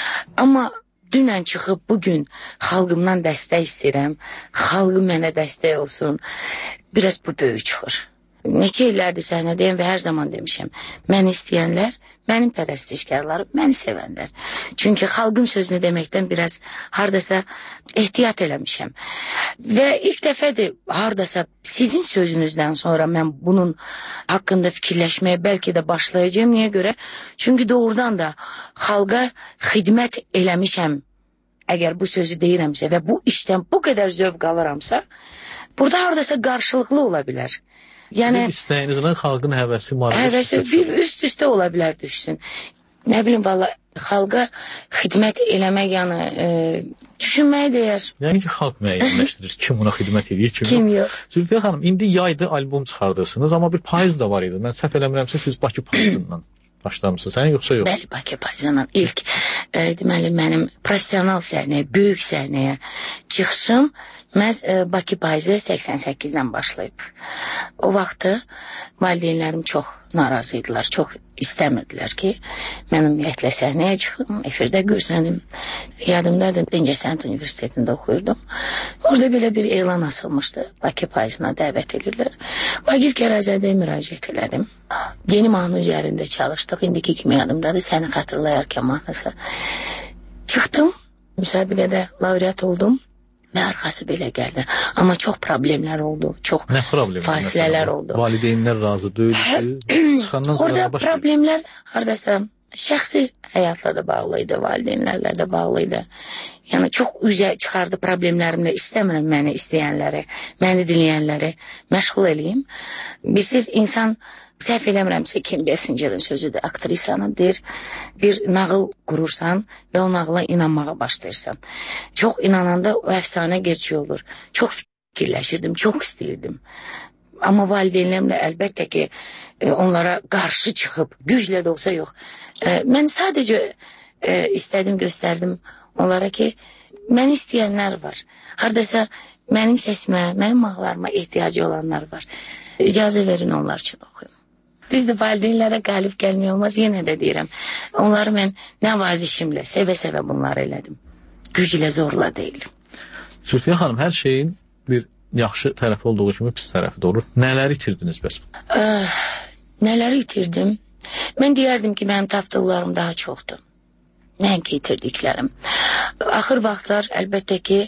Amma dünən çıxıb bugün xalqımdan dəstək istəyirəm, xalqım mənə dəstək olsun, biraz bu böyük çıxır. Neçə illərdir səhnədəyəm və hər zaman demişəm, məni istəyənlər, mənim pərəstişkarlarım, məni sevənlər. Çünki xalqım sözünü deməkdən biraz hardasa ehtiyat eləmişəm. Və ilk dəfədir hardasa sizin sözünüzdən sonra mən bunun haqqında fikirləşməyə bəlkə də başlayacağım. Niyə görə? Çünki doğrudan da xalqa xidmət eləmişəm. Əgər bu sözü deyirəmsə və bu işdən bu qədər zövq alıramsa, burada hardasa qarşılıqlı ola bilər. Yəni istəyinizlə xalqın həvəsi, maraqlı həvəsi bir üst-üstə ola bilər düşsün. Nə bilim, valla xalqa xidmət eləmək, yəni e, düşünməyə dəyər. Yəni ki, xalq müəyyənləşdirir kim ona xidmət edir, kim, kim yox. yox. Zülfiyə xanım, indi yayda albom çıxardırsınız, amma bir payız da var idi. Mən səhv eləmirəmsə siz Bakı payızından başlamısınız, sən yoxsa yox? Bəli, Bakı payızından ilk e, deməli mənim professional səhnəyə, böyük səhnəyə çıxışım məhz e, Bakı payızı səksən səkkizdən başlayıb. O vaxtı valideynlərim çox narazı idilər, çox istəmirdilər ki, mən ümumiyyətlə səhnəyə çıxım, efirdə görsənim. Yadımdadır, Incəsənət Universitetində oxuyurdum. Orada belə bir elan asılmışdı, Bakı payızına dəvət edirlər. Vaqif Qərəzədə müraciət elədim. Yeni mahnı üzərində çalışdıq, indiki kimi yadımdadır, səni xatırlayarkən mahnısı. Çıxdım, müsabiqədə laureat oldum. Və arxası belə gəldi. Amma çox problemlər oldu. Çox fasilələr oldu. Valideynlər razı deyildi. Çıxandan sonra orada baş problemlər hardasa şəxsi həyatla da bağlı idi, valideynlərlə də bağlı idi. Yəni çox üzə çıxardı problemlərimlə. İstəmirəm məni istəyənləri, məni dinləyənləri məşğul eləyim. Bilirsiniz, insan səhv eləmirəmsə, Kim Besingerin sözüdür, aktrisanın deyir, bir nağıl qurursan və o nağıla inanmağa başlayırsan. Çox inananda o əfsanə gerçək olur. Çox fikirləşirdim, çox istəyirdim. Amma valideynlərimlə əlbəttə ki, onlara qarşı çıxıb, güclə də olsa yox. Mən sadəcə istədim, göstərdim onlara ki, məni istəyənlər var. Hardasa mənim səsimə, mənim mahnılarıma ehtiyacı olanlar var. İcazə verin onlar üçün oxuyum. Düzdür, valideynlərə qalib gəlmək olmaz, yenə də deyirəm. Onları mən nəvazişimlə, sevə-sevə bunları elədim. Güclə, zorla deyil. Zülfiyə xanım, hər şeyin bir yaxşı tərəfi olduğu kimi pis tərəfi də olur. Nələri itirdiniz bəs? Äh, nələri itirdim? Mən deyərdim ki, mənim tapdıqlarım daha çoxdur. Nəinki itirdiklərim. Axır vaxtlar əlbəttə ki,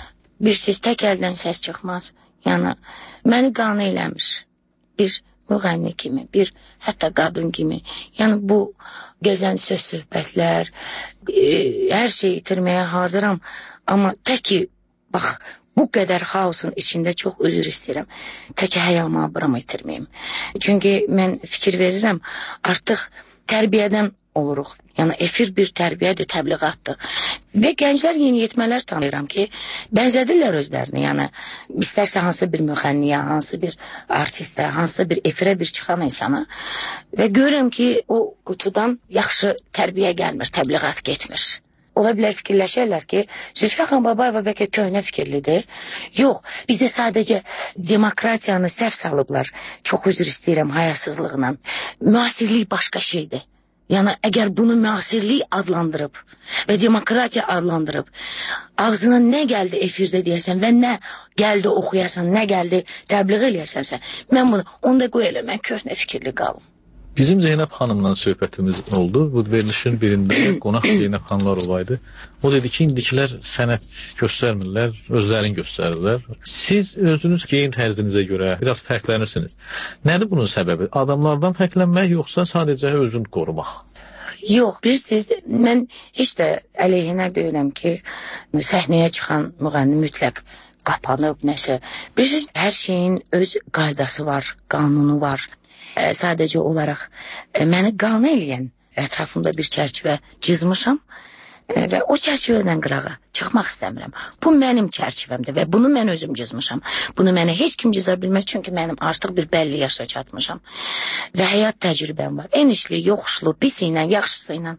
bir siz tək əldən səs çıxmaz. Yəni, məni qane eləmiş. Bir müğənni kimi, bir hətta qadın kimi. Yəni bu gözən söz söhbətlər, e, hər şeyi itirməyə hazıram. Amma tək ki, bax, bu qədər xaosun içində çox özür istəyirəm. Tək ki, həyalımı abıram itirməyim. Çünki mən fikir verirəm, artıq tərbiyədən oluruq. Yəni efir bir tərbiyyədir, təbliğatdır. Və gənclər, yeniyetmələr tanıyıram ki, bənzədirlər özlərini. Yəni istərsə hansı bir müğənniyə, hansı bir artistə, hansı bir efirə bir çıxan insana və görürəm ki, o qutudan yaxşı tərbiyə gəlmir, təbliğat getmir. Ola bilər fikirləşərlər ki, Zülfiyə xanım Babayeva bəlkə köhnə fikirlidir. Yox, bizdə sadəcə demokratiyanı səhv salıblar. Çox üzr istəyirəm hayasızlığına. Müasirlik başqa şeydir. Yəni, əgər bunu müasirlik adlandırıb və demokratiya adlandırıb, ağzına nə gəldi efirdə deyəsən və nə gəldi oxuyasan, nə gəldi təbliğ eləyəsənsə, mən bunu, onda qoy elə, mən köhnə fikirli qalım. Bizim Zeynəb xanımla söhbətimiz oldu. Bu verilişin birində qonaq Zeynəb xanımlar olaydı. O dedi ki, indikilər sənət göstərmirlər, özlərini göstərirlər. Siz özünüz geyim tərzinizə görə biraz fərqlənirsiniz. Nədir bunun səbəbi? Adamlardan fərqlənmək yoxsa sadəcə özünü qorumaq? Yox, bilirsiniz, mən heç də əleyhinə deyirəm ki, səhnəyə çıxan müğənni mütləq qapanıb, nəsə. Bilirsiniz, hər şeyin öz qaydası var, qanunu var. Ə, sadəcə olaraq ə, məni qane eləyən ətrafımda bir çərçivə cızmışam ə, və o çərçivədən qırağa çıxmaq istəmirəm. Bu mənim çərçivəmdir və bunu mən özüm cızmışam. Bunu mənə heç kim cıza bilməz, çünki mənim artıq bir bəlli yaşa çatmışam. Və həyat təcrübəm var. Enişli, yoxuşlu, pisi ilə, yaxşısı ilə.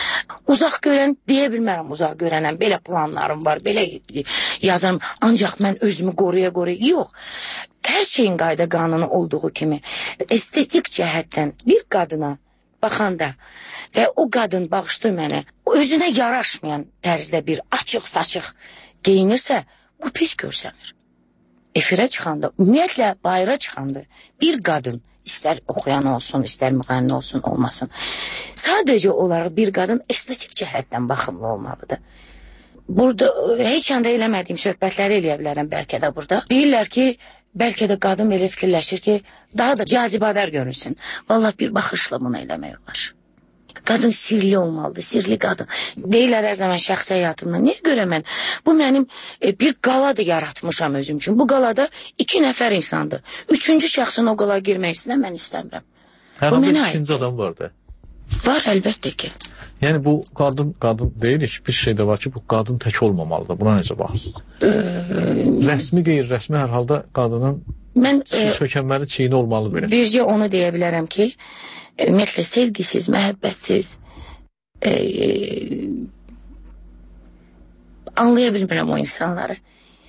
Uzaq görən deyə bilmərəm, uzaq görənəm. Belə planlarım var, belə yazarım. Ancaq mən özümü qoruya-qoruya. Yox. Hər şeyin qayda qanunu olduğu kimi estetik cəhətdən bir qadına baxanda və o qadın bağışdır mənə, özünə yaraşmayan tərzdə bir açıq-saçıq geyinirsə, bu pis görsənir. Efirə çıxanda, ümumiyyətlə bayıra çıxanda bir qadın, istər oxuyan olsun, istər müğənni olsun, olmasın, sadəcə olaraq bir qadın estetik cəhətdən baxımlı olmalıdır. Burada heç anda eləmədiyim söhbətləri eləyə bilərəm bəlkə də burada. Deyirlər ki, bəlkə də qadın belə fikirləşir ki, daha da cazibədar görünsün. Vallahi bir baxışla bunu eləmək olar. Qadın sirli olmalıdır, sirli qadın. Deyirlər hər zaman şəxsi həyatımda. Niyə görə mən? Bu mənim e, bir qaladır yaratmışam özüm üçün. Bu qalada iki nəfər insandır. Üçüncü şəxsin o qalaya girmək istəyən mən istəmirəm. Hər an bir ikinci adam var da. Var, əlbəttə ki. Yəni bu qadın, qadın deyirik, bir şey də var ki, bu qadın tək olmamalıdır. Buna necə baxırsınız? Rəsmi, qeyri-rəsmi hər halda qadının mən, sökənməli çiyini olmalı belə. Bircə onu deyə bilərəm ki, ümumiyyətlə sevgisiz, məhəbbətsiz, e, anlaya bilmirəm o insanları.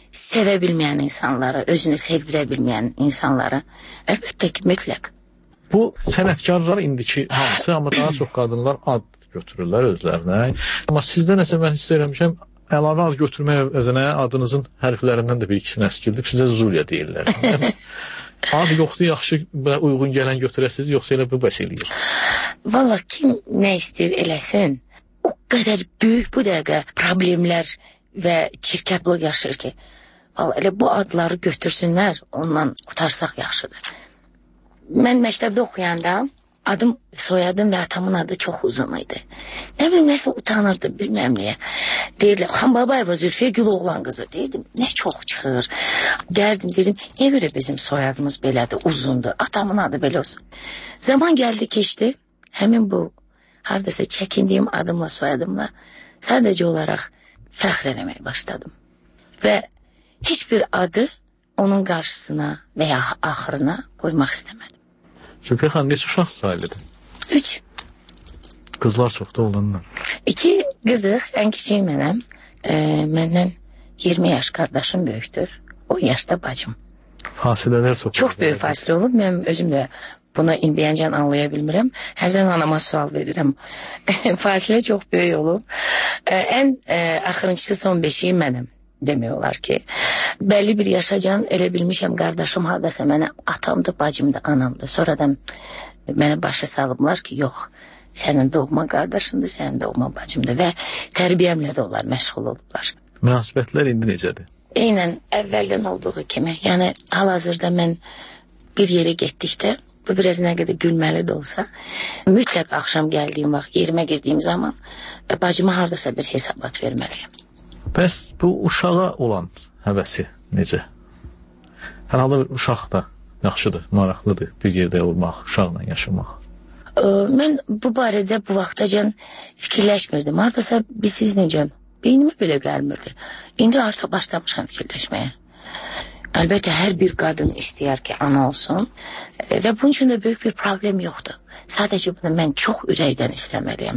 Sevə bilməyən insanları, özünü sevdirə bilməyən insanları. Əlbəttə ki, mütləq. Bu sənətkarlar indiki hamısı, amma daha çox qadınlar ad götürürlər özlərinə. Amma sizdə nəsə mən hiss eləmişəm, əlavə ad götürmək əvəzinə adınızın hərflərindən də bir ikisini əskildib, sizə Zulya deyirlər. Ad yoxsa yaxşı uyğun gələn götürəsiniz, yoxsa elə bu bəs eləyir? Valla kim nə istəyir eləsin, o qədər böyük bu dəqiqə problemlər və çirkəblıq yaşır ki, valla elə bu adları götürsünlər, ondan qutarsaq yaxşıdır. Mən məktəbdə oxuyanda adım, soyadım və atamın adı çox uzun idi. Nə bilim, nəsə utanırdım, bilməm niyə. Deyirlər, Xanbabayeva Zülfiyə Güloğlan qızı. Deyirdim, nə çox çıxır. Dərdim, dedim, niyə görə bizim soyadımız belədir, uzundur, atamın adı belə olsun. Zaman gəldi, keçdi, həmin bu, haradasa çəkindiyim adımla, soyadımla sadəcə olaraq fəxr eləməyə başladım. Və heç bir adı onun qarşısına və ya axırına qoymaq istəmədim. Zülfiyə xanım, neçə uşaq sahibidir? Üç. Qızlar çoxdur, olanlar. İki qızıq, ən kiçik mənəm. E, məndən iyirmi yaş qardaşım böyükdür. O yaşda bacım. Fasilələr çox. Çox böyük fasilə olub. Mən özüm də buna indiyəncən anlaya bilmirəm. Hərdən anama sual verirəm. Fasilə çox böyük olub. E, ən e, axırıncısı son beşiyi mənəm. Demək olar ki, bəlli bir yaşacan elə bilmişəm, qardaşım haradasa mənə atamdır, bacımdır, anamdır. Sonradan mənə başa salıblar ki, yox, sənin doğma qardaşındır, sənin doğma bacımdır və tərbiyəmlə də onlar məşğul olublar. Münasibətlər indi necədir? Eynən əvvəldən olduğu kimi, yəni hal-hazırda mən bir yerə getdikdə, bu biraz nə qədər gülməli də olsa, mütləq axşam gəldiyim vaxt, yerimə girdiyim zaman bacıma haradasa bir hesabat verməliyəm. Bəs bu uşağa olan həvəsi necə? Hər halda uşaq da yaxşıdır, maraqlıdır bir yerdə olmaq, uşaqla yaşamaq. Ə, mən bu barədə bu vaxtacan fikirləşmirdim. Haradasa siz necə? Beynimə belə gəlmirdi. İndi artıq başlamışam fikirləşməyə. Əlbəttə, hər bir qadın istəyər ki, ana olsun və bunun üçün də böyük bir problem yoxdur. Sadəcə bunu mən çox ürəkdən istəməliyəm.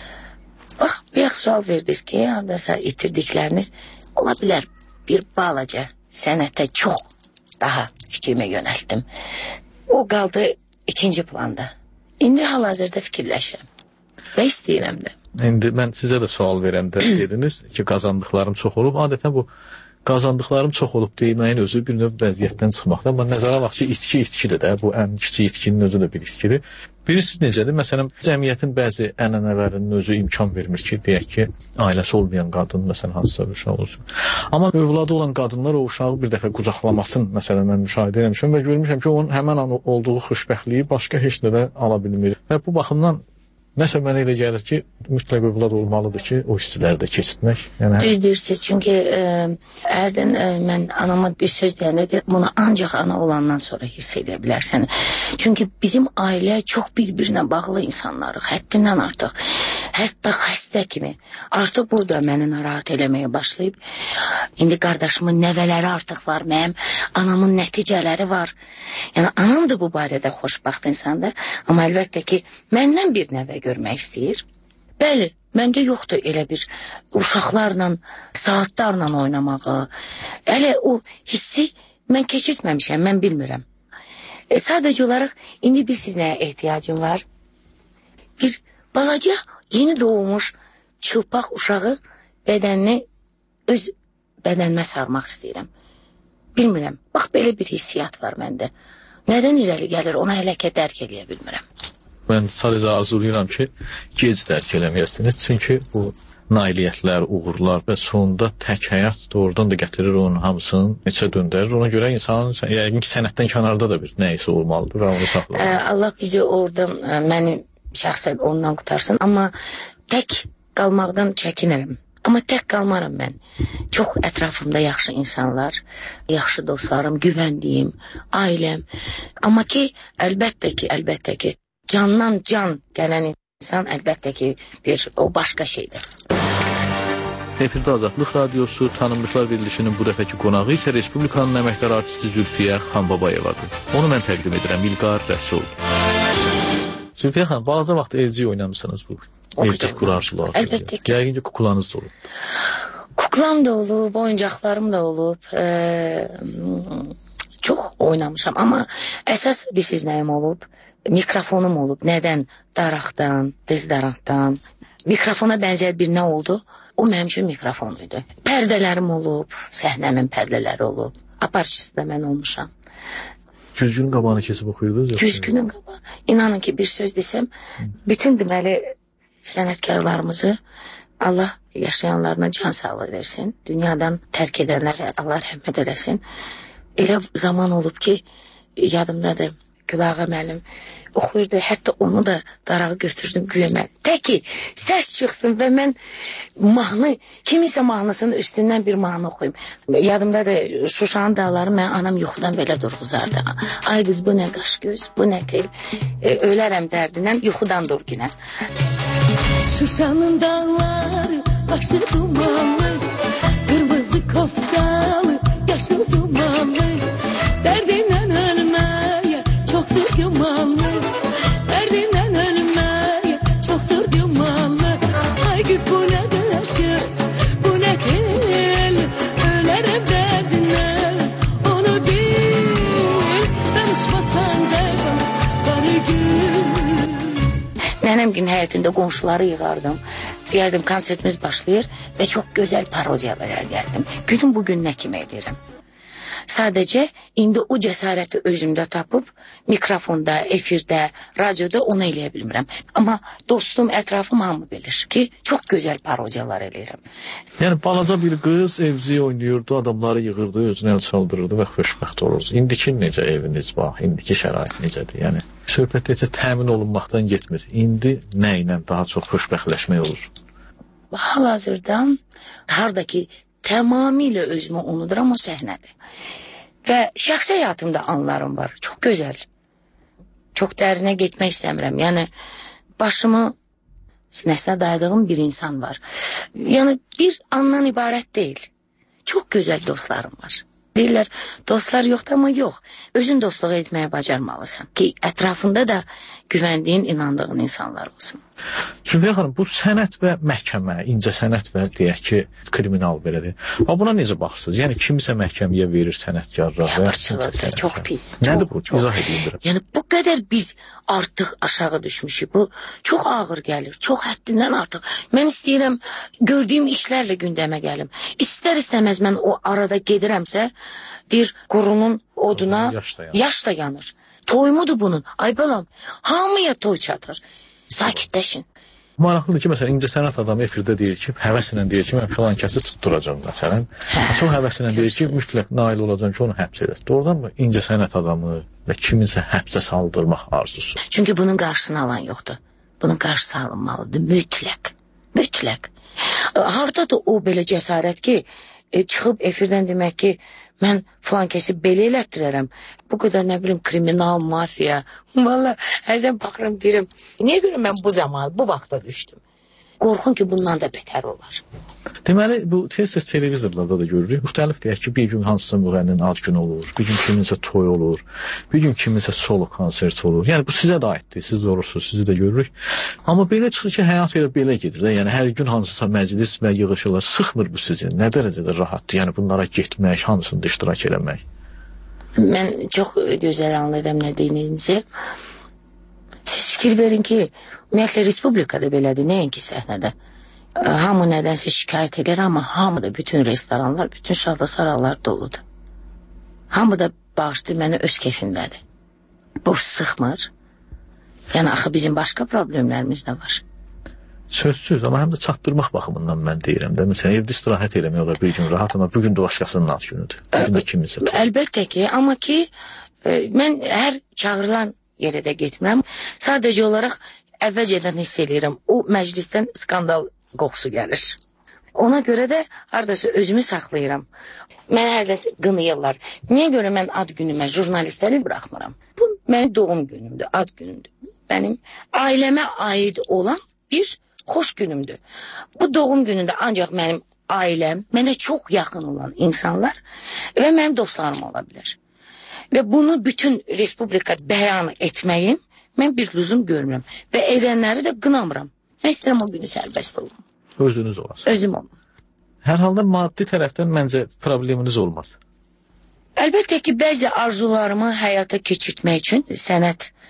Bax, bir yax sual verdiniz ki, haradasa itirdikləriniz ola bilər, bir balaca sənətə çox daha fikrimi yönəltdim. O qaldı ikinci planda. İndi hal-hazırda fikirləşirəm və istəyirəm də. İndi mən sizə də sual verəndə dediniz ki, qazandıqlarım çox olub. Adətən bu qazandıqlarım çox olub deməyin özü bir növ vəziyyətdən çıxmaqda. Amma nəzərə alaq ki, itki itkidir də. Bu ən kiçik itkinin özü də bir itkidir. Birisi necədir? Məsələn, cəmiyyətin bəzi ənənələrinin özü imkan vermir ki, deyək ki, ailəsi olmayan qadın, məsələn, hansısa bir uşaq olsun. Amma övladı olan qadınlar o uşağı bir dəfə qucaqlamasın, məsələn, mən müşahidə etmişəm və görmüşəm ki, onun həmən an olduğu xoşbəxtliyi başqa heç nədə ala bilmir. Və bu baxımdan nəsə mənə elə gəlir ki, mütləq övlad olmalıdır ki, o hissləri də keçirtmək. Yəni, düz deyirsiniz, çünki ə, ərdən ə, mən anama bir söz deyəndə bunu ancaq ana olandan sonra hiss edə bilərsən. Çünki bizim ailə çox bir-birinə bağlı insanlarıq, həddindən artıq. Hətta xəstə kimi. Artıq burada məni narahat eləməyə başlayıb. İndi qardaşımın nəvələri artıq var, mənim anamın nəticələri var. Yəni, anam da bu barədə xoşbaxt insandır. Amma əlbəttə ki, məndən bir nəvə görmək istəyir. Bəli, məndə yoxdur elə bir uşaqlarla, saatlarla oynamağı. Elə o hissi mən keçirtməmişəm, mən bilmirəm. E, sadəcə olaraq indi bir siz nəyə ehtiyacım var? Bir balaca, yeni doğmuş çılpaq uşağı bədənini öz bədənimə sarmaq istəyirəm. Bilmirəm, bax belə bir hissiyat var məndə. Nədən irəli gəlir, ona hələ ki dərk eləyə bilmirəm. Mən sadəcə arzulayıram ki, gec dərk eləməyəsiniz. Çünki bu nailiyyətlər, uğurlar və sonunda tək həyat doğrudan da gətirir onun hamısını, neçə döndərir. Ona görə insanın, yəqin ki, sənətdən kənarda da bir nəyisi olmalıdır və onu saxlayır. Allah bizi oradan, məni şəxsən ondan qutarsın, amma tək qalmaqdan çəkinirəm. Amma tək qalmaram mən. Çox ətrafımda yaxşı insanlar, yaxşı dostlarım, güvəndiyim, ailəm. Amma ki, əlbəttə ki, əlbəttə ki, candan can gələn insan əlbəttə ki, bir o başqa şeydir. Efirdə Azadlıq Radiosu Tanınmışlar Verilişinin bu dəfəki qonağı isə Respublikanın əməkdar artisti Zülfiyə Xanbabayevadır. Onu mən təqdim edirəm, İlqar Rəsul. Zülfiyə xanım, balaca vaxt evci oynamısınız bu. Evcik qurarcılar. Əlbəttə ki. Yəqin ki, kukulanız da olub. Kuklam da olub, oyuncaqlarım da olub. Ee, çox oynamışam, amma əsas bir siz nəyim olub. mikrofonum olub. Nədən? Daraqdan, dezdaraqdan. Mikrofona bənzər bir nə oldu? O mənim üçün mikrofon idi. Pərdələrim olub, səhnəmin pərdələri olub. Aparıcısı da mən olmuşam. Güzgünün qabağını kesib oxuyurdunuz? Güzgünün qabağı. İnanın ki, bir söz desəm, bütün deməli sənətkarlarımızı Allah yaşayanlarına can sağlığı versin. Dünyadan tərk edənlərə Allah rəhmət eləsin. Elə zaman olub ki, yadımdadır, Gülağa müəllim oxuyurdu. Hətta onu da darağı götürdüm güyəmə. Tək ki, səs çıxsın və mən mahnı, kiminsə mahnısının üstündən bir mahnı oxuyum. Yadımdadır, Şuşanın dağları mən anam yuxudan belə durğuzardı. Ay qız, bu nə qaş göz, bu nə tel. E, ölərəm dərdindən, yuxudan dur günə. Şuşanın dağları, başı dumanlı, qırmızı koftalı, yaşıl dumanlı, dərdindən ölməyə çoktur yumanlı, dərdindən ölməyə çoktur yumanlı. Ay qız, bu nə qaş göz, bu nə tel, ölərəm dərdindən, onu bil, danışmasan da barı gül. Nənəm gün həyətində qonşuları yığardım. Deyərdim, konsertimiz başlayır və çox gözəl parodiyalar gəldim. Günün bugün nə kimi edirəm? Sadəcə indi o cəsarəti özümdə tapıb mikrofonda, efirdə, radioda onu eləyə bilmirəm. Amma dostum, ətrafım hamı bilir ki, çox gözəl parodiyalar eləyirəm. Yəni balaca bir qız evciyi oynayırdı, adamları yığırdı, özünə el çaldırırdı və xoşbəxt olurdu. İndiki necə eviniz bax, indiki şərait necədir? Yəni söhbət necə təmin olunmaqdan getmir. İndi nə ilə daha çox xoşbəxtləşmək olur? Hal-hazırda hardakı tamamilə özümü unuduram o səhnədir. Və şəxsi həyatımda anlarım var. Çox gözəl. Çox dərinə getmək istəmirəm. Yəni başımı sinəsinə dayadığım bir insan var. Yəni bir andan ibarət deyil. Çox gözəl dostlarım var. Deyirlər, dostlar yoxdur, amma yox. Özün dostluq etməyə bacarmalısan ki, ətrafında da güvəndiyin, inandığın insanlar olsun. Zülfiyə xanım, bu sənət və məhkəmə, incə sənət və deyək ki, kriminal belədir. Buna necə baxırsınız? Yəni kimisə məhkəməyə verir sənətkarlar və Yaxçılıqdır, çox pis. Nədir bu? İzah edin. Yəni bu qədər biz artıq aşağı düşmüşük. Bu çox ağır gəlir, çox həddindən artıq. Mən istəyirəm gördüyüm işlərlə gündəmə gəlim. İstər istəməz mən o arada gedirəmsə, deyir qurunun oduna yaş da, yaş da yanır. Toymudur bunun. Ay balam, hamıya toy çatır. Sakitləşin. Maraqlıdır ki, məsələn, incə sənət adamı efirdə deyir ki, həvəslə deyir ki, mən filan kəsi tutturacam, məsələn. Çox həvəslə deyir ki, mütləq nail olacam ki, onu həbs edər. Doğrudan mı incə sənət adamı və kiminsə həbsə saldırmaq arzusu? Çünki bunun qarşısını alan yoxdur. Bunun qarşısı alınmalıdır, mütləq. Mütləq. Hardadır o belə cəsarət ki, e, çıxıb efirdən demək ki, mən filan kəsi belə elətdirərəm. Bu qədər nə bilim kriminal, mafiya. Valla hərdən baxıram deyirəm, niyə görə mən bu zaman, bu vaxta düşdüm? Qorxun ki, bundan da betər olar. Deməli, bu tez-tez televizorlarda da görürük. Müxtəlif deyək ki, bir gün hansısa müğənninin ad günü olur, bir gün kiminsə toy olur, bir gün kiminsə solo konsert olur. Yəni bu sizə də aiddir, siz də olursunuz, sizi də görürük. Amma belə çıxır ki, həyat elə belə gedir də. Yəni hər gün hansısa məclis və yığışırlar. Sıxmır bu sizi. Nə dərəcədə rahatdır? Yəni bunlara getmək, hansında iştirak eləmək. Mən çox gözəl anlayıram nə deyinizi. Siz fikir verin ki, ümumiyyətlə respublikada belədir, nəinki səhnədə. Hamı nədənsə şikayət edir, amma hamı da bütün restoranlar, bütün şadlasaralar doludur. Hamı da bağışlayır mənə öz keyfindədir. Bu sıxmır. Yəni axı bizim başqa problemlərimiz də var. Sözsüz, amma həm də çatdırmaq baxımından mən deyirəm də. Məsələn, evdə istirahət eləmək olar bir gün rahat, amma bugün də başqasının ad günüdür. Bugün də kiminsə. Əlbəttə ki, amma ki, e, mən hər çağırılan yerə də getmirəm. Sadəcə olaraq əvvəlcədən hiss edirəm. O məclisdən skandal qoxusu gəlir. Ona görə də hardasa özümü saxlayıram. Mən hərdəsə qınayırlar. Niyə görə mən ad günümə jurnalistləri buraxmıram? Bu mənim doğum günümdür, ad günümdür. Mənim ailəmə aid olan bir xoş günümdür. Bu doğum günündə ancaq mənim ailəm, mənə çox yaxın olan insanlar və mənim dostlarım ola bilər. Və bunu bütün respublika bəyan etməyim mən bir lüzum görmürəm. Və edənləri də qınamıram. Mən istəyirəm o günü sərbəst olum. Özünüz olasın. Özüm olum. Hər halda maddi tərəfdən məncə probleminiz olmaz. Əlbəttə ki, bəzi arzularımı həyata keçirtmək üçün sənət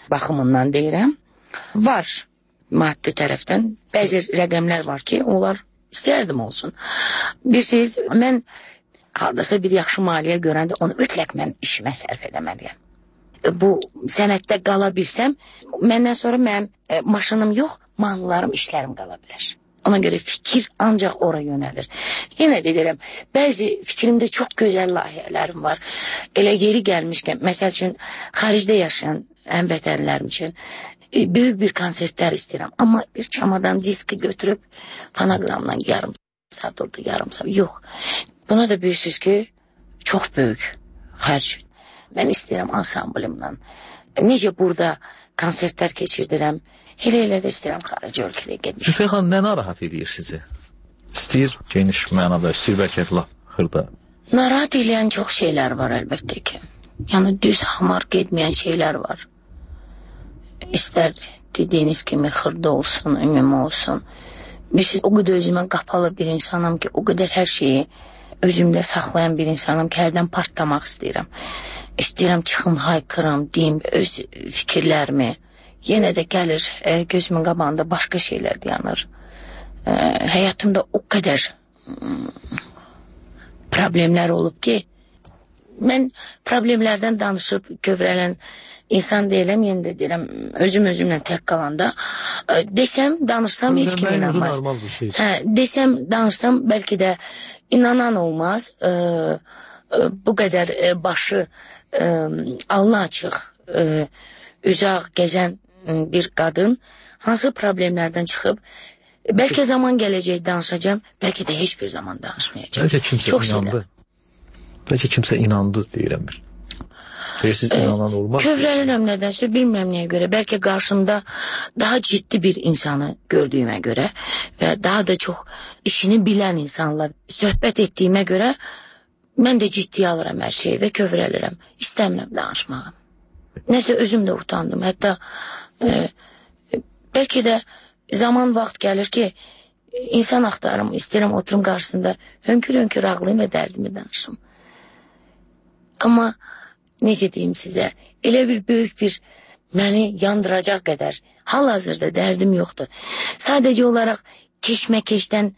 baxımından deyirəm. Var maddi tərəfdən. Bəzi rəqəmlər var ki, onlar istəyərdim olsun. Bilirsiniz, mən hardasa bir yaxşı maliyyə görəndə onu mütləq mən işimə sərf eləməliyəm. Bu sənətdə qala bilsəm, məndən sonra mənim e, maşınım yox, mallarım, işlərim qala bilər. Ona görə fikir ancaq ora yönəlir. Yenə də deyirəm, bəzi fikrimdə çox gözəl layihələrim var. Elə yeri gəlmişkən, məsəl üçün, xaricdə yaşayan həmvətənlərim üçün e, böyük bir konsertlər istəyirəm. Amma bir çamadan diski götürüb, fonogramla yarım saat orada, yarım saat, yox. Buna da bilirsiniz ki, çox böyük xərc. Mən istəyirəm ansamblimlə. Necə burada konsertlər keçirdirəm, elə elə də istəyirəm xarici ölkəyə getmişəm. Zülfiyə xanım, nə narahat edir sizi? İstəyir geniş mənada, istəyir bəlkə laf xırda. Narahat eləyən çox şeylər var əlbəttə ki. Yəni düz hamar getməyən şeylər var. İstər dediyiniz kimi xırda olsun, ümumi olsun. Bilirsiniz, o qədər özümə qapalı bir insanım ki, o qədər hər şeyi özümdə saxlayan bir insanım ki, hərdən partlamaq istəyirəm. İstəyirəm çıxım, haykıram, deyim öz fikirlərimi. Yenə də gəlir e, gözümün qabağında başqa şeylər dayanır. E, həyatımda o qədər mm, problemlər olub ki, mən problemlərdən danışıb kövrələn insan deyiləm, yenə də deyirəm, özüm özümlə tək qalanda. E, desəm, danışsam heç kim inanmaz. Hə, desəm, danışsam bəlkə də inanan olmaz. E, e, bu qədər e, başı e, alnı açıq, e, üzaq gəzən bir qadın hansı problemlərdən çıxıb, bəlkə zaman gələcək danışacağım, bəlkə də heç bir zaman danışmayacağım. Bəlkə kimsə Çox inandı. Şeylər. Bəlkə kimsə inandı deyirəm bir. Siz Ee, inanan olmaz. Kövrəlirəm nədənsə, bilmirəm nəyə görə. Bəlkə qarşımda daha ciddi bir insanı gördüyümə görə və daha da çox işini bilən insanla söhbət etdiyimə görə mən də ciddiyə alıram hər şeyi və kövrəlirəm. İstəmirəm danışmağı. Nəsə özüm də utandım. Hətta e, bəlkə də zaman vaxt gəlir ki, insan axtarım, istəyirəm oturum qarşısında hönkür-hönkür ağlayım və dərdimi danışım. Amma necə deyim sizə, elə bir böyük bir məni yandıracaq qədər hal-hazırda dərdim yoxdur. Sadəcə olaraq keşməkeşdən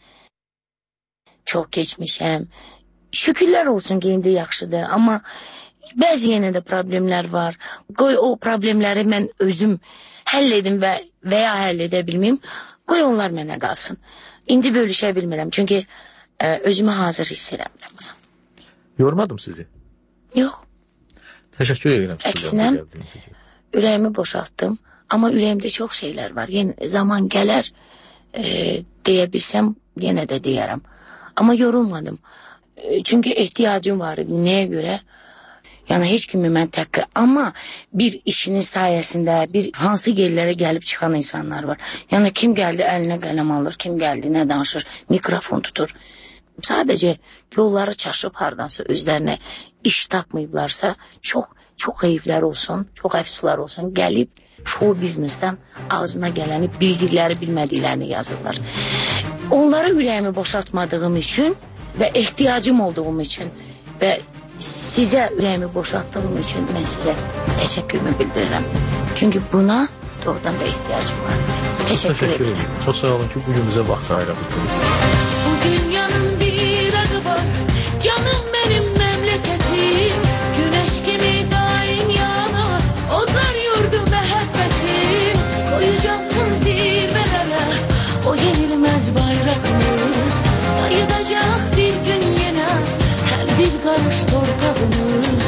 çox keçmişəm. Şükürlər olsun ki, indi yaxşıdır, amma bəzi yenə də problemlər var. Qoy o problemləri mən özüm həll edim və, və ya həll edə bilməyim, qoy onlar mənə qalsın. İndi bölüşə bilmirəm, çünki ə, özümü hazır hiss eləmirəm. Yormadım sizi? Yox. Təşəkkür edirəm. Əksinə, ürəyimi boşaltdım, amma ürəyimdə çox şeylər var. Yenə zaman gələr, e, deyə bilsəm, yenə də deyərəm. Amma yorulmadım. E, çünki ehtiyacım var idi. Nəyə görə? Yəni, heç kimi mən təkrar. Amma bir işinin sayəsində, bir hansı yerlərə gəlib çıxan insanlar var. Yəni, kim gəldi əlinə qələm alır, kim gəldi nə danışır, mikrofon tutur. Sadəcə yolları çaşıb hardansa özlərinə iş tapmayıblarsa, çox, çox heyflər olsun, çox əfsuslar olsun, gəlib show biznesdən ağzına gələni, bildikləri, bilmədiklərini yazırlar. Onlara ürəyimi boşaltmadığım üçün və ehtiyacım olduğum üçün və sizə ürəyimi boşaltdığım üçün mən sizə təşəkkürümü bildirirəm. Çünki buna doğrudan da ehtiyacım var. Təşəkkür, Təşəkkür ederim. Çox sağ olun ki, bugün bizə vaxt ayırdınız. Bu dünyanın bir adı var, canım benim memleketim. Güneş gibi daim yanar, onlar yurdu məhəbbətim. Koyacaksın zirvelere, o yenilmez bayrakımız. Ayıdacak bir gün yine, her bir karış torpağımız.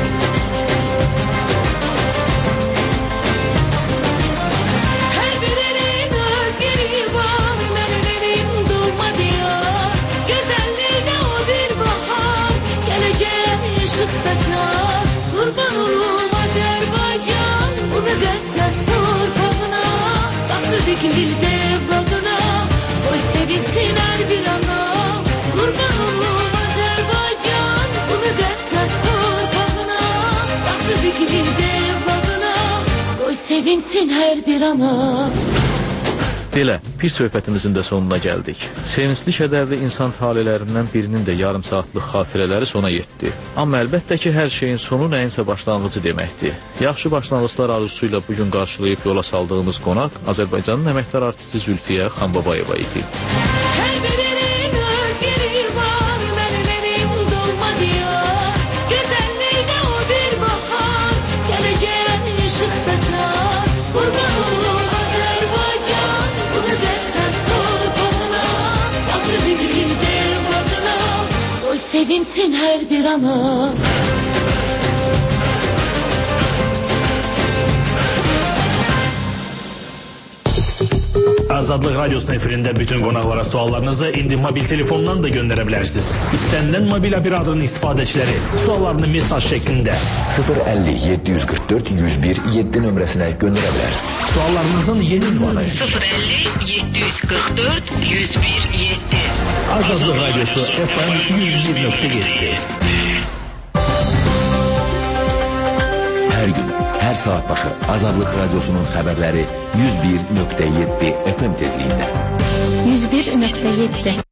Her birinin öz yeri var, benim elim doğma diyar. Güzelliğine o bir bahar, geleceğe ışık saçar. Kurban olurum Azerbaycan, bu müqəddəs torpağına. Taxtı dikildi evladına, oy sevinsin her bir ana. Kurban olurum Azerbaycan, bu müqəddəs torpağına. Taxtı dikildi evladına, oy sevinsin her bir ana. Belə, bir söhbətimizin də sonuna gəldik. Sevincli kədərli insan talelərindən birinin də yarım saatlıq xatirələri sona yetdi. Amma əlbəttə ki, hər şeyin sonu nəyinsə başlanğıcı deməkdir. Yaxşı başlanğıclar arzusuyla bugün qarşılayıb yola saldığımız qonaq Azərbaycanın əməkdar artisti Zülfiyə Xanbabayeva idi. Hər birinin öz yeri var, mənim elim dolma diyar. Gözəllikdə o bir bahar, gələcək işıq saçar. Qurban olum Azərbaycan, bu müqəddəs torpağına, yandı bir dev adına, oy sevinsin hər bir ana. Azadlıq Radyosu'nun efirində bütün qonaqlara suallarınızı indi mobil telefondan da göndərə bilərsiniz. İstənilən mobil operatörün istifadəçiləri suallarını mesaj şəklində sıfır əlli yeddi yüz qırx dörd yüz bir yeddi nömrəsinə göndərə bilər. Suallarınızın yeni ünvanı sıfır əlli yeddi yüz qırx dörd yüz bir yeddi. Azadlıq Radyosu F M yüz bir nöqtə yeddi. Hər gün, hər saat başı Azadlıq Radyosu'nun xəbərləri yüz bir nöqtə yeddi F M tezliyində. yüz bir nöqtə yeddi